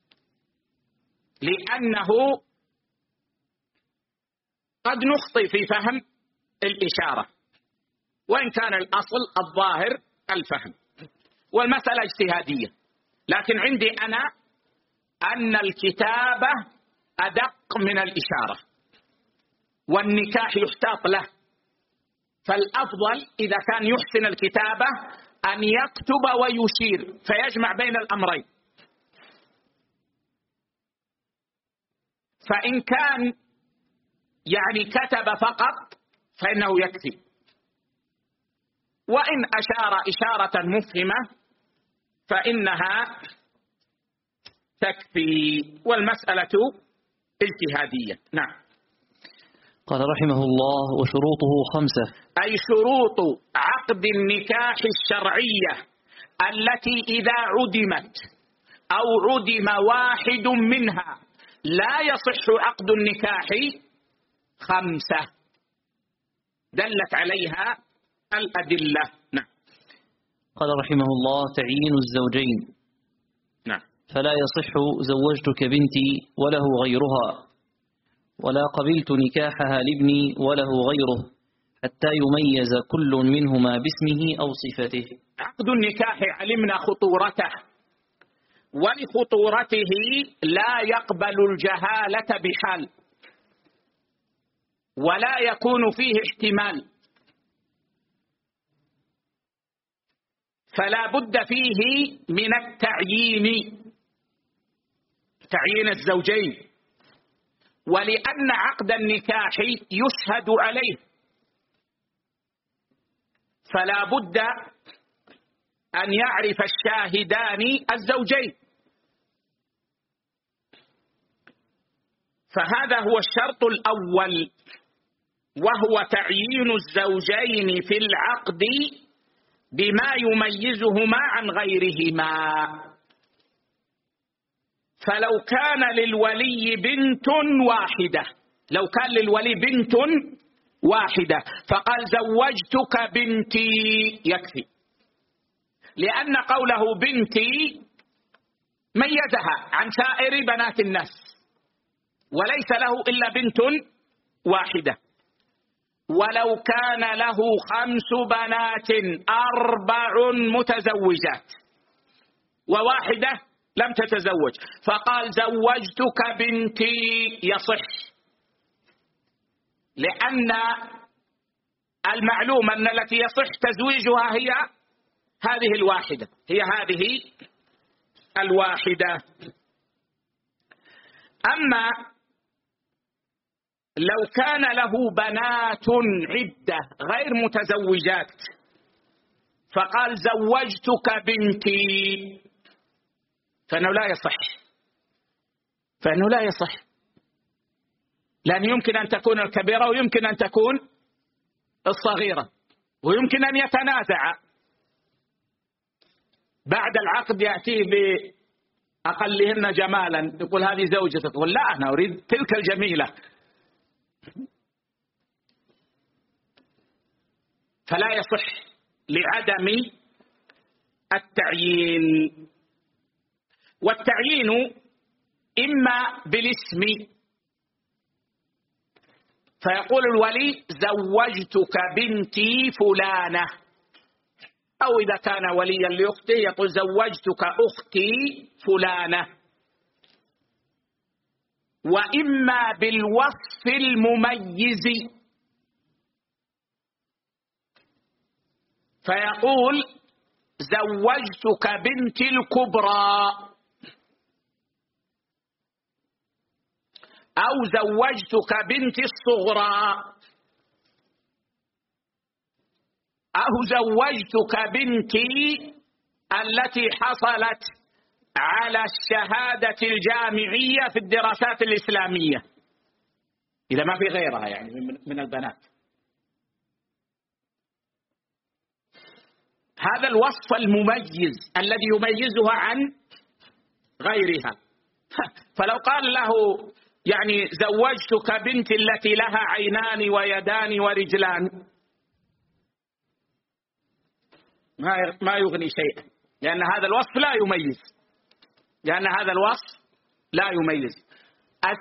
لأنه قد نخطئ في فهم الإشارة. وإن كان الأصل الظاهر الفهم، والمسألة اجتهادية. لكن عندي أنا أن الكتابة أدق من الإشارة، والنكاح يحتاط له، فالأفضل إذا كان يحسن الكتابة أن يكتب ويشير فيجمع بين الأمرين. فإن كان يعني كتب فقط فإنه يكفي، وإن أشار إشارة مفهمة فإنها تكفي، والمسألة اجتهادية. نعم. قال رحمه الله: وشروطه 5. أي شروط عقد النكاح الشرعية التي إذا عدمت أو عدم واحد منها لا يصح عقد النكاح 5 دلت عليها الأدلة. نعم. قال رحمه الله: تعيين الزوجين. نعم. فلا يصح زوجتك بنتي وله غيرها، ولا قبلت نكاحها لابني وله غيره، حتى يميز كل منهما باسمه أو صفته. عقد النكاح علمنا خطورته، ولخطورته لا يقبل الجهالة بحال، ولا يكون فيه احتمال، فلا بد فيه من التعيين، تعيين الزوجين. ولأن عقد النكاح يشهد عليه، فلا بد أن يعرف الشاهدان الزوجين، فهذا هو الشرط الأول، وهو تعيين الزوجين في العقد بما يميزهما عن غيرهما. فلو كان للولي بنت واحدة، لو كان للولي بنت واحدة فقال زوجتك بنتي يكفي، لأن قوله بنتي ميزها عن سائر بنات الناس، وليس له إلا بنت واحدة. ولو كان له 5 بنات 4 متزوجات وواحدة لم تتزوج فقال زوجتك بنتي يصح، لأن المعلوم أن التي يصح تزويجها هي هذه الواحدة، هي هذه الواحدة. أما لو كان له بنات عدة غير متزوجات فقال زوجتك بنتي فإنه لا يصح، فإنه لا يصح، لأن يمكن أن تكون الكبيرة ويمكن أن تكون الصغيرة، ويمكن أن يتنازع بعد العقد، يأتيه بأقلهن جمالا يقول هذه زوجتك، يقول لا أنا أريد تلك الجميلة، فلا يصح لعدم التعيين. والتعيين إما بالاسم، فيقول الولي زوجتك بنتي فلانة، أو إذا كان وليا لأخته يقول زوجتك أختي فلانة. وإما بالوصف المميز، فيقول زوجتك بنتي الكبرى، أو زوجتك بنتي الصغرى، أو زوجتك بنتي التي حصلت على الشهادة الجامعية في الدراسات الإسلامية، إذا ما في غيرها يعني من البنات. هذا الوصف المميز الذي يميزها عن غيرها. فلو قال له يعني زوجتك بنتي التي لها عينان ويدان ورجلان ما يغني شيئا، لأن هذا الوصف لا يميز، لأن هذا الوصف لا يميز.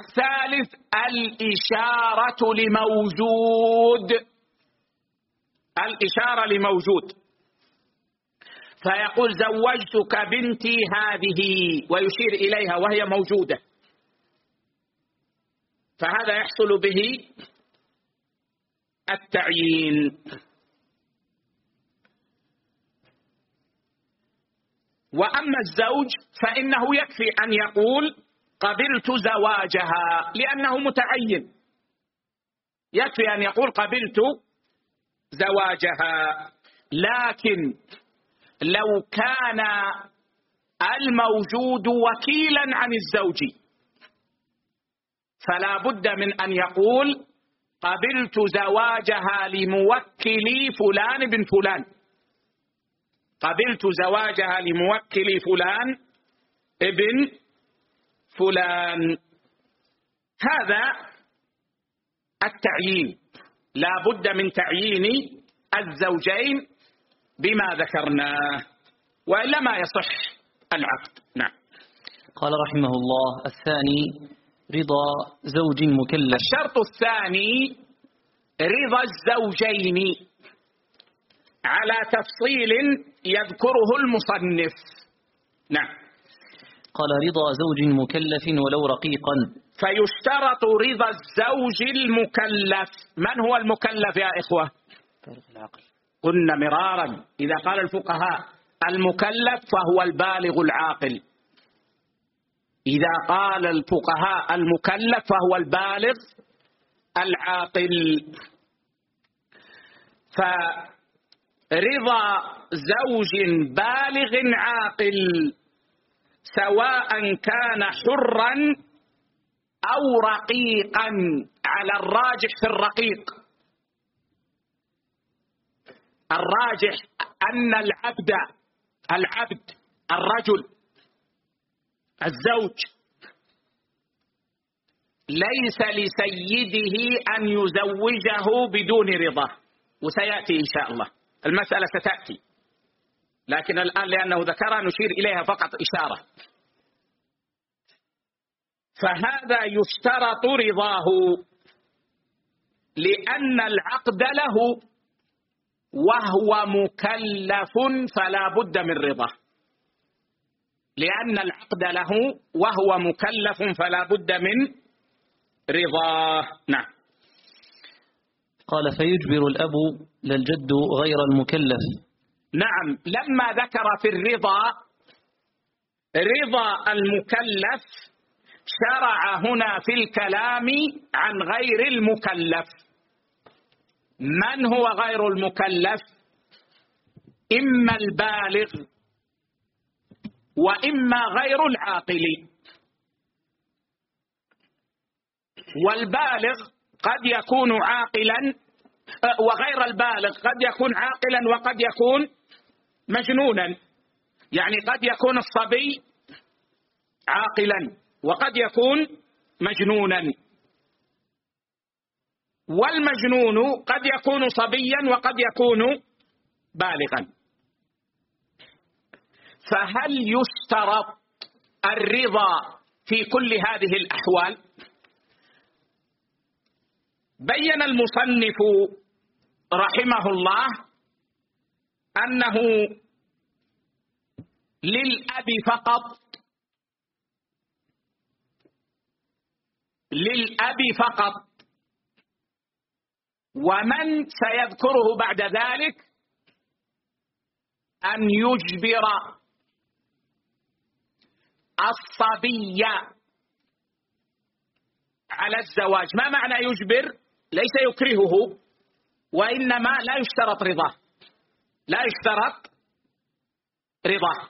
الثالث الإشارة لموجود، الإشارة لموجود، فيقول زوجتك بنتي هذه ويشير إليها وهي موجودة، فهذا يحصل به التعيين. وأما الزوج فإنه يكفي أن يقول قبلت زواجها لأنه متعين، يكفي أن يقول قبلت زواجها. لكن لو كان الموجود وكيلا عن الزوج فلا بد من أن يقول قبلت زواجها لموكلي فلان بن فلان، قبلت زواجها لموكلي فلان ابن فلان. هذا التعيين، لا بد من تعيين الزوجين بما ذكرناه، وإلا ما يصح العقد. نعم. قال رحمه الله: الثاني رضا زوج مكلف. الشرط الثاني رضا الزوجين على تفصيل يذكره المصنف. نعم. قال: رضا زوج مكلف ولو رقيقا. فيشترط رضا الزوج المكلف. من هو المكلف يا إخوة؟ العقل. قلنا مرارا إذا قال الفقهاء المكلف فهو البالغ العاقل، إذا قال الفقهاء المكلف فهو البالغ العاقل. فرضا زوج بالغ عاقل سواء كان حرا أو رقيقا، على الراجح في الرقيق، الراجح أن العبد الرجل الزوج ليس لسيده أن يزوجه بدون رضاه، وسيأتي إن شاء الله المسألة ستأتي، لكن الآن لأنه ذكرها نشير إليها فقط إشارة. فهذا يشترط رضاه لأن العقد له وهو مكلف فلا بد من رضاه، لأن العقد له وهو مكلف فلا بد من رضاه. نعم. قال: فيجبر الأب لا الجد غير المكلف. نعم. لما ذكر في الرضا رضا المكلف شرع هنا في الكلام عن غير المكلف. من هو غير المكلف؟ إما البالغ وإما غير العاقل. والبالغ قد يكون عاقلا، وغير البالغ قد يكون عاقلا وقد يكون مجنونا، يعني قد يكون الصبي عاقلا وقد يكون مجنونا، والمجنون قد يكون صبيا وقد يكون بالغا. فهل يشترط الرضا في كل هذه الأحوال؟ بين المصنف رحمه الله أنه للأب فقط، ومن سيذكره بعد ذلك أن يجبر الصبي على الزواج. ما معنى يجبر؟ ليس يكرهه، وإنما لا يشترط رضاه، لا يشترط رضاه،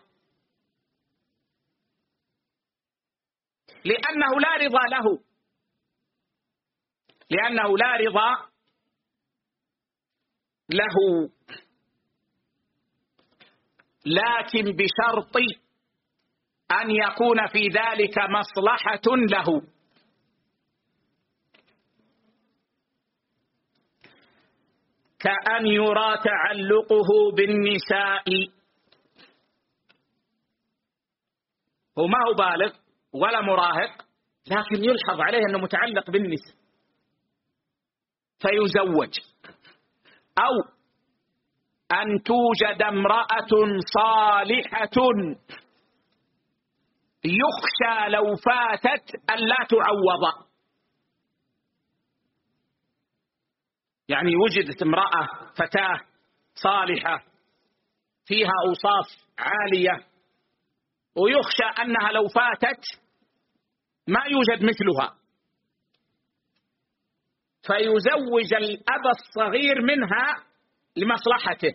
لأنه لا رضا له، لأنه لا رضا له، لكن بشرط أن يكون في ذلك مصلحة له. كأن يرى تعلقه بالنساء، هو ما هو بالغ ولا مراهق، لكن يلحظ عليه أنه متعلق بالنساء فيزوج، أو أن توجد امرأة صالحة يخشى لو فاتت أن لا تعوض. يعني وجدت امرأة فتاة صالحة فيها أوصاف عالية، ويخشى أنها لو فاتت ما يوجد مثلها، فيزوج الأب الصغير منها لمصلحته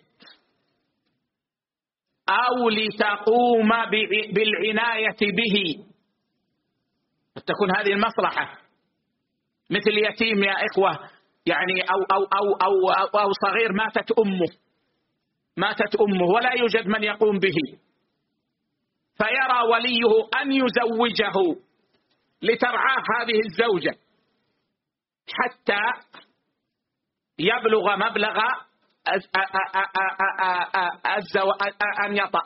أو لتقوم بالعناية به، تكون هذه المصلحة. مثل يتيم يا إخوة، يعني أو صغير ماتت أمه ولا يوجد من يقوم به، فيرى وليه أن يزوجه لترعاه هذه الزوجة حتى يبلغ مبلغ أن يطأ.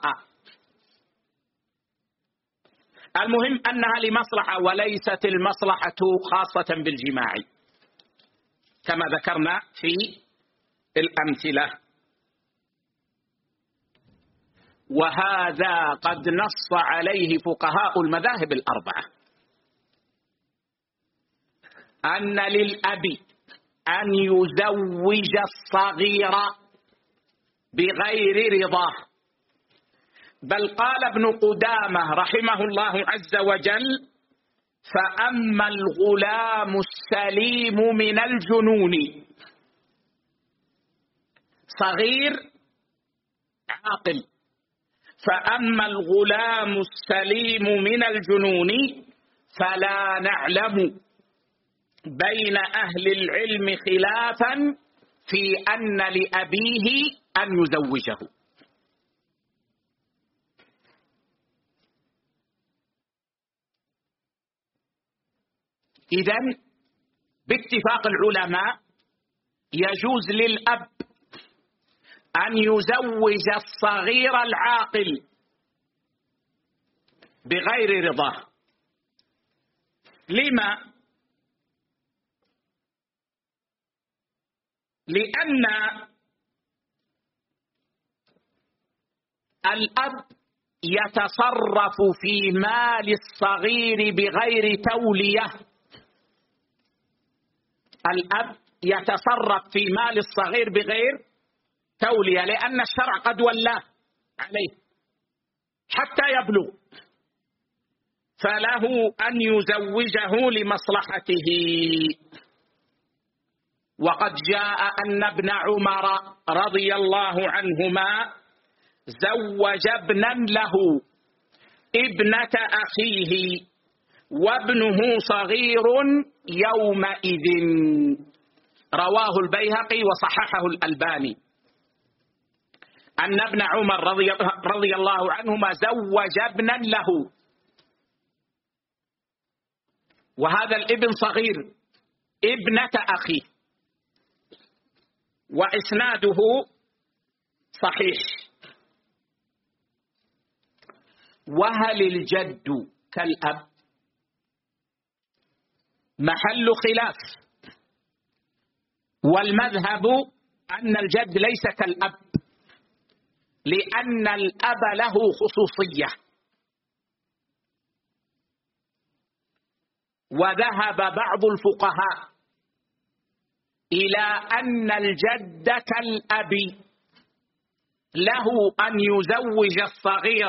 المهم أنها لمصلحة، وليست المصلحة خاصة بالجماع كما ذكرنا في الأمثلة. وهذا قد نص عليه فقهاء المذاهب الأربعة، أن للأب أن يزوج الصغير بغير رضاه. بل قال ابن قدامة رحمه الله عز وجل: فأما الغلام السليم من الجنون، صغير عاقل، فأما الغلام السليم من الجنون فلا نعلم بين أهل العلم خلافا في أن لأبيه أن يزوجه. إذن باتفاق العلماء يجوز للأب أن يزوج الصغير العاقل بغير رضاه. لما؟ لأن الأب يتصرف في مال الصغير بغير تولية. الأب يتصرف في مال الصغير بغير تولية، لأن الشرع قد ولاه عليه حتى يبلغ، فله أن يزوجه لمصلحته. وقد جاء أن ابن عمر رضي الله عنهما زوج ابنا له ابنة أخيه وابنه صغير يومئذ، رواه البيهقي وصححه الألباني، أن ابن عمر رضي الله عنهما زوج ابنا له، وهذا الابن صغير ابنة أخيه، وإسناده صحيح. وهل الجد كالأب؟ محل خلاف، والمذهب أن الجد ليس كالأب، لأن الأب له خصوصية. وذهب بعض الفقهاء إلى أن الجد كالأب، له أن يزوج الصغير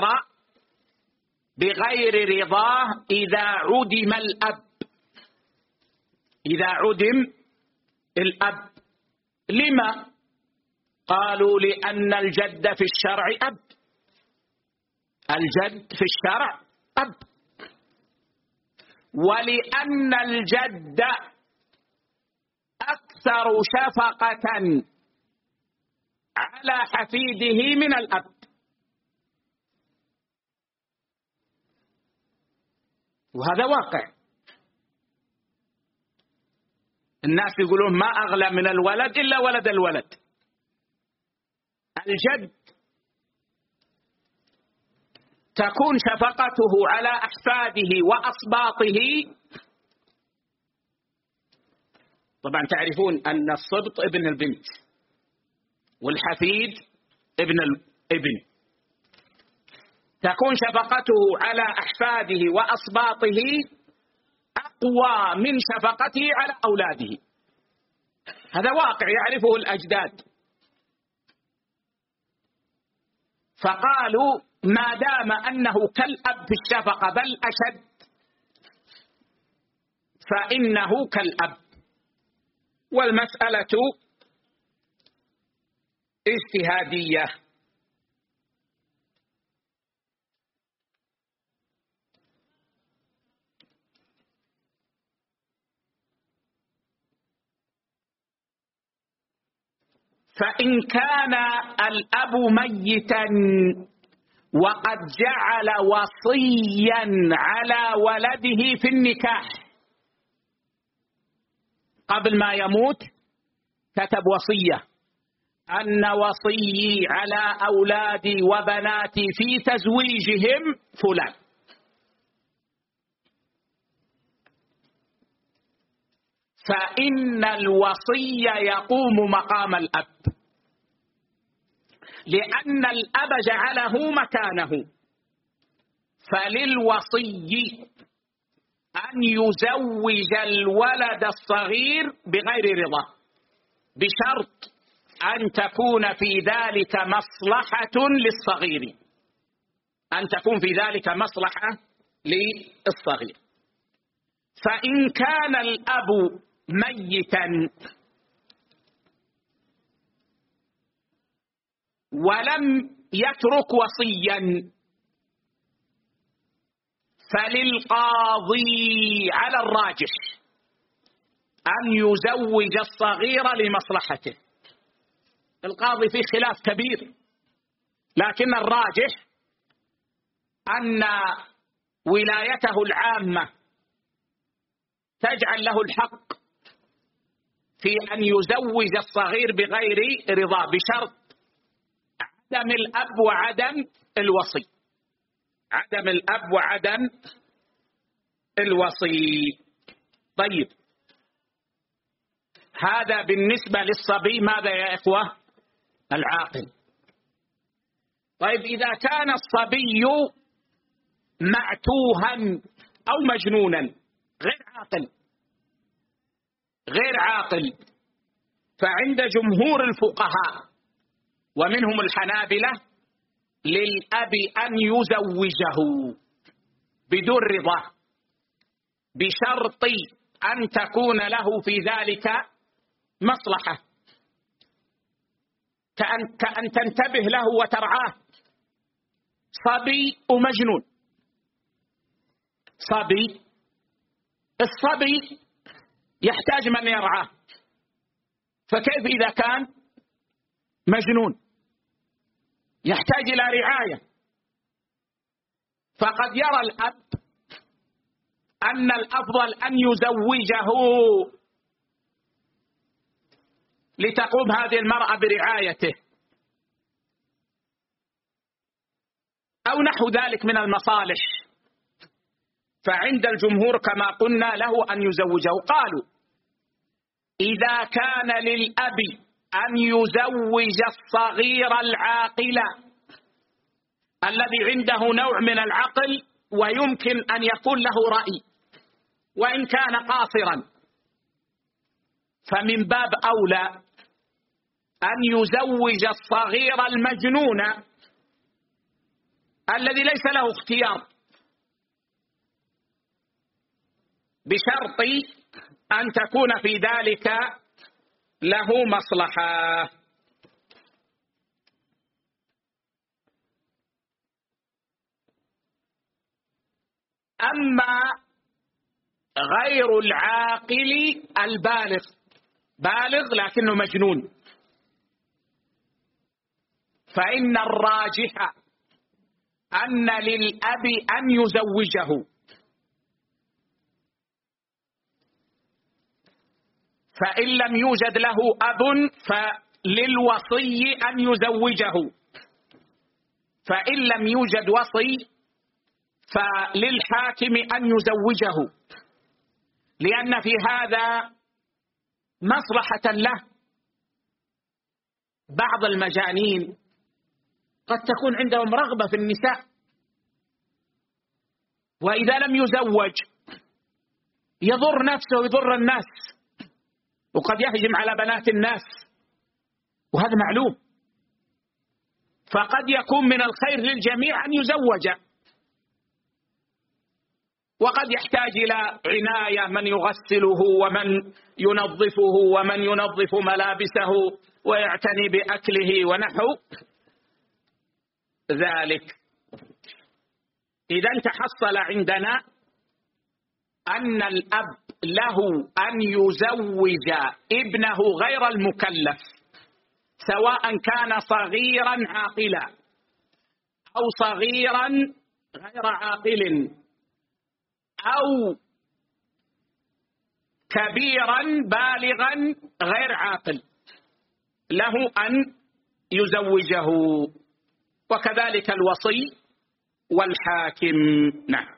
بغير رضاه إذا عدم الأب، إذا عدم الأب. لما؟ قالوا لأن الجد في الشرع أب، الجد في الشرع أب، ولأن الجد أكثر شفقة على حفيده من الأب. وهذا واقع، الناس يقولون ما أغلى من الولد إلا ولد الولد. الجد تكون شفقته على أحفاده وأصباطه. طبعا تعرفون أن الصبط ابن البنت، والحفيد ابن الابن، تكون شفقته على أحفاده وأصباطه أقوى من شفقته على أولاده. هذا واقع يعرفه الأجداد. فقالوا ما دام أنه كالأب في الشفقة بل أشد فإنه كالأب. والمسألة اجتهادية. فإن كان الأب ميتا وقد جعل وصيا على ولده في النكاح قبل ما يموت، كتب وصية أن وصيي على أولادي وبناتي في تزويجهم فلان، فإن الوصي يقوم مقام الأب، لأن الأب جعله مكانه. فللوصي أن يزوج الولد الصغير بغير رضا، بشرط أن تكون في ذلك مصلحة للصغير، أن تكون في ذلك مصلحة للصغير. فإن كان الأب ميتا ولم يترك وصيا فللقاضي على الراجح أن يزوج الصغير لمصلحته. القاضي فيه خلاف كبير، لكن الراجح أن ولايته العامة تجعل له الحق في أن يزوج الصغير بغير رضا، بشرط عدم الأب وعدم الوصي، عدم الأب وعدم الوصي. طيب، هذا بالنسبة للصبي. ماذا يا إخوة؟ العاقل. طيب، إذا كان الصبي معتوها أو مجنونا غير عاقل، غير عاقل، فعند جمهور الفقهاء ومنهم الحنابلة للأب أن يزوجه بدون رضا، بشرط أن تكون له في ذلك مصلحة، كأن تنتبه له وترعاه. صبي ومجنون. صبي، الصبي يحتاج من يرعاه، فكيف إذا كان مجنون؟ يحتاج إلى رعاية. فقد يرى الأب أن الأفضل أن يزوجه لتقوم هذه المرأة برعايته أو نحو ذلك من المصالح. فعند الجمهور كما قلنا له أن يزوجه. قالوا إذا كان للأب أن يزوج الصغير العاقل الذي عنده نوع من العقل ويمكن أن يكون له رأي وإن كان قاصرا، فمن باب أولى أن يزوج الصغير المجنون الذي ليس له اختيار، بشرط أن تكون في ذلك له مصلحة. أما غير العاقل البالغ، بالغ لكنه مجنون، فإن الراجح أن للأب أن يزوجه، فإن لم يوجد له أب فللوصي أن يزوجه، فإن لم يوجد وصي فللحاكم أن يزوجه، لأن في هذا مصلحة له. بعض المجانين قد تكون عندهم رغبة في النساء، وإذا لم يزوج يضر نفسه ويضر الناس، وقد يهجم على بنات الناس، وهذا معلوم. فقد يكون من الخير للجميع أن يزوج، وقد يحتاج إلى عناية، من يغسله ومن ينظفه ومن ينظف ملابسه ويعتني بأكله ونحو ذلك. إذن تحصل عندنا أن الأب له أن يزوج ابنه غير المكلف، سواء كان صغيرا عاقلا أو صغيرا غير عاقل أو كبيرا بالغا غير عاقل، له أن يزوجه، وكذلك الوصي والحاكم. نعم.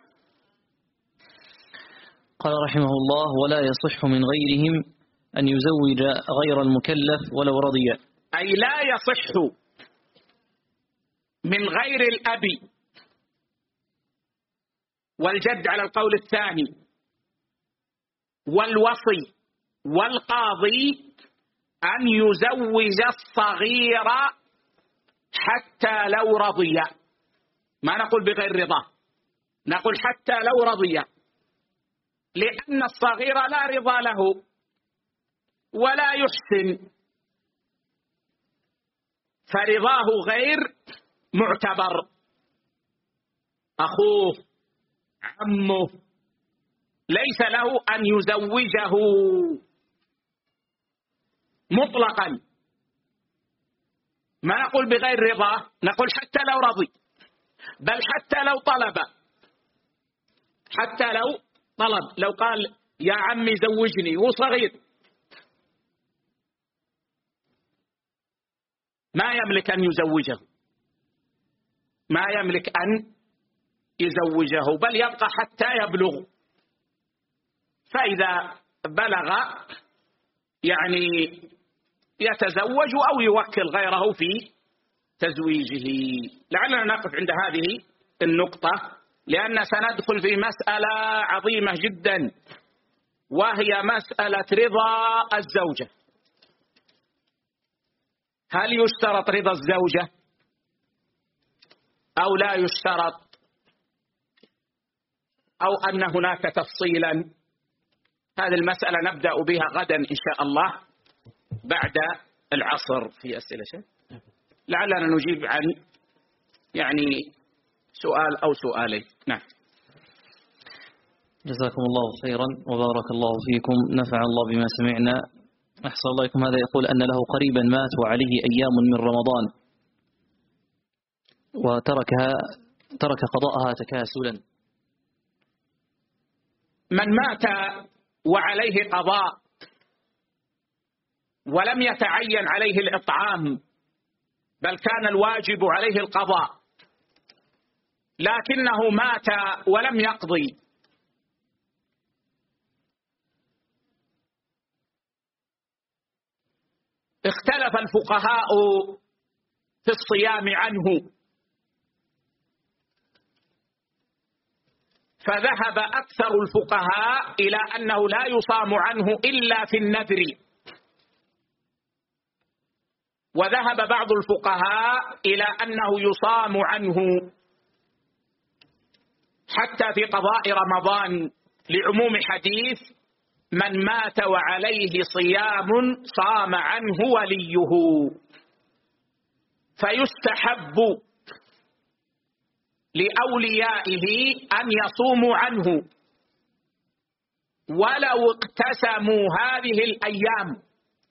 قال رحمه الله: ولا يصح من غيرهم أن يزوج غير المكلف ولو رضي. أي لا يصح من غير الأب والجد على القول الثاني والوصي والقاضي أن يزوج الصغير حتى لو رضي. ما نقول بغير رضا، نقول حتى لو رضي، لأن الصغير لا رضا له ولا يحسن، فرضاه غير معتبر. أخوه عمه ليس له أن يزوجه مطلقا. ما نقول بغير رضا، نقول حتى لو رضي، بل حتى لو طلب، حتى لو طلب، لو قال يا عمي زوجني وهو صغير، ما يملك أن يزوجه، ما يملك أن يزوجه، بل يبقى حتى يبلغ. فإذا بلغ يعني يتزوج أو يوكل غيره في تزويجه. لعلنا نقف عند هذه النقطة، لأن سندخل في مسألة عظيمة جدا، وهي مسألة رضا الزوجة. هل يشترط رضا الزوجة أو لا يشترط، أو أن هناك تفصيلا؟ هذه المسألة نبدأ بها غدا إن شاء الله بعد العصر في أسئلة. لعلنا نجيب عن يعني سؤال أو سؤالين. نعم. جزاكم الله خيرا وبارك الله فيكم، نفع الله بما سمعنا. أحسن الله إليكم. هذا يقول أن له قريبا مات وعليه أيام من رمضان وترك قضاءها تكاسلا. من مات وعليه قضاء ولم يتعين عليه الإطعام، بل كان الواجب عليه القضاء، لكنه مات ولم يقضي، اختلف الفقهاء في الصيام عنه، فذهب أكثر الفقهاء إلى أنه لا يصام عنه إلا في النذر، وذهب بعض الفقهاء إلى أنه يصام عنه حتى في قضاء رمضان، لعموم حديث من مات وعليه صيام صام عنه وليه. فيستحب لأوليائه أن يصوموا عنه ولو اقتسموا هذه الأيام،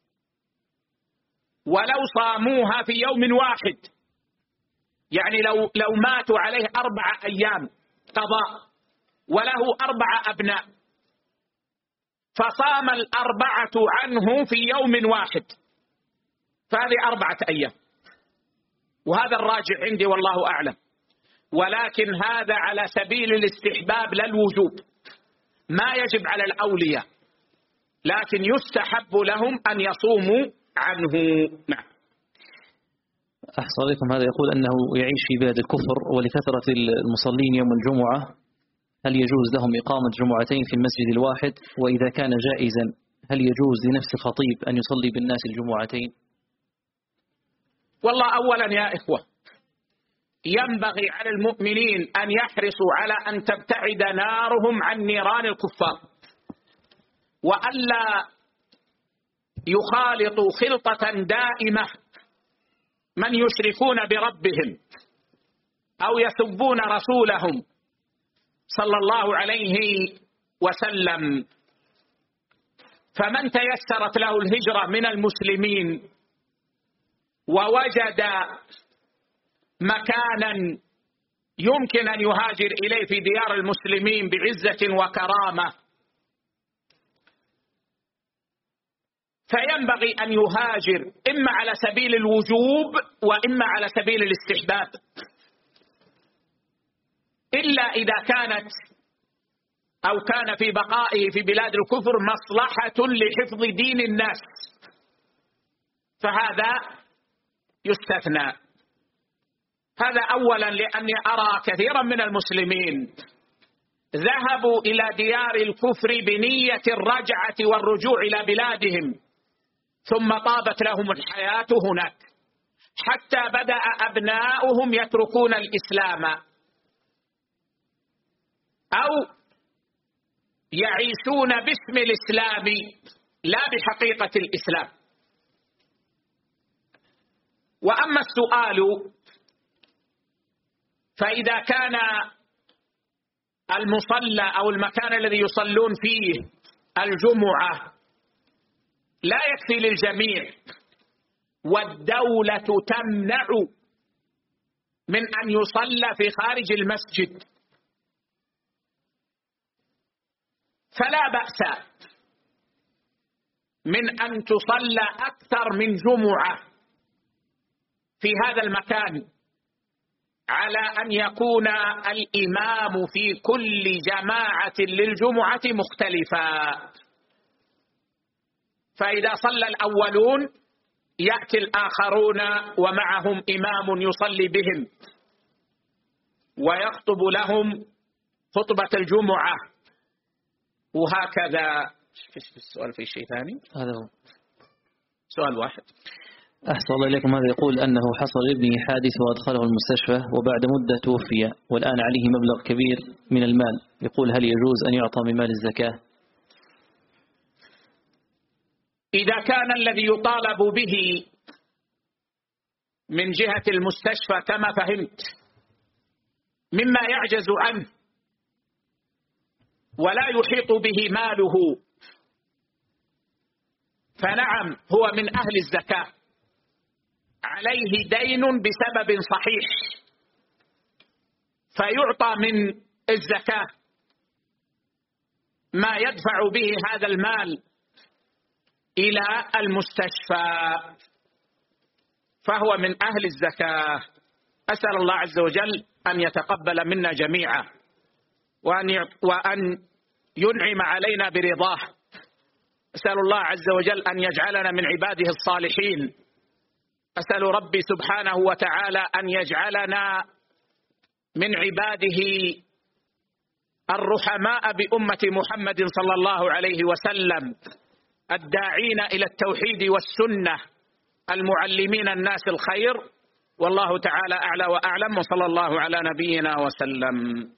ولو صاموها في يوم واحد. يعني لو ماتوا عليه 4 أيام قضاء وله 4 أبناء، فصام 4 عنه في يوم واحد، فهذه 4 أيام، وهذا الراجع عندي والله أعلم. ولكن هذا على سبيل الاستحباب لا الوجوب، ما يجب على الأولياء، لكن يستحب لهم أن يصوموا عنه. نعم. أحسن عليكم. هذا يقول أنه يعيش في بلاد الكفر ولكثرة المصلين يوم الجمعة، هل يجوز لهم إقامة جمعتين في المسجد الواحد؟ وإذا كان جائزا هل يجوز لنفس الخطيب أن يصلي بالناس الجمعتين؟ والله أولا يا إخوة، ينبغي على المؤمنين أن يحرصوا على أن تبتعد نارهم عن نيران الكفار، وألا يخالطوا خلطة دائمة من يشركون بربهم أو يسبون رسولهم صلى الله عليه وسلم. فمن تيسرت له الهجرة من المسلمين ووجد مكانا يمكن أن يهاجر إليه في ديار المسلمين بعزة وكرامة، فينبغي أن يهاجر إما على سبيل الوجوب وإما على سبيل الاستحباب، إلا إذا كانت أو كان في بقائه في بلاد الكفر مصلحة لحفظ دين الناس، فهذا يستثنى. هذا أولا، لأني أرى كثيرا من المسلمين ذهبوا إلى ديار الكفر بنية الرجعة والرجوع إلى بلادهم، ثم طابت لهم الحياة هناك حتى بدأ أبناؤهم يتركون الإسلام أو يعيشون باسم الإسلام لا بحقيقة الإسلام. وأما السؤال، فإذا كان المصلى أو المكان الذي يصلون فيه الجمعة لا يكفي للجميع والدولة تمنع من أن يصلى في خارج المسجد، فلا بأس من أن تصلى أكثر من جمعة في هذا المكان، على أن يكون الإمام في كل جماعة للجمعة مختلفا. فإذا صلى الأولون يأتي الآخرون ومعهم إمام يصلي بهم ويخطب لهم خطبة الجمعة، وهكذا. السؤال في شيء ثاني؟ هذا هو سؤال واحد. أحسن الله إليكم. هذا يقول أنه حصل لابنه حادث وأدخله المستشفى وبعد مدة توفي والآن عليه مبلغ كبير من المال، يقول هل يجوز أن يعطى من مال الزكاة؟ إذا كان الذي يطالب به من جهة المستشفى كما فهمت مما يعجز عنه ولا يحيط به ماله، فنعم هو من أهل الزكاة، عليه دين بسبب صحيح فيعطى من الزكاة ما يدفع به هذا المال إلى المستشفى، فهو من أهل الزكاة. أسأل الله عز وجل أن يتقبل منا جميعا وأن ينعم علينا برضاه. أسأل الله عز وجل أن يجعلنا من عباده الصالحين. أسأل ربي سبحانه وتعالى أن يجعلنا من عباده الرحماء بأمة محمد صلى الله عليه وسلم، الداعين إلى التوحيد والسنة، المعلمين الناس الخير. والله تعالى أعلى وأعلم، وصلى الله على نبينا وسلم.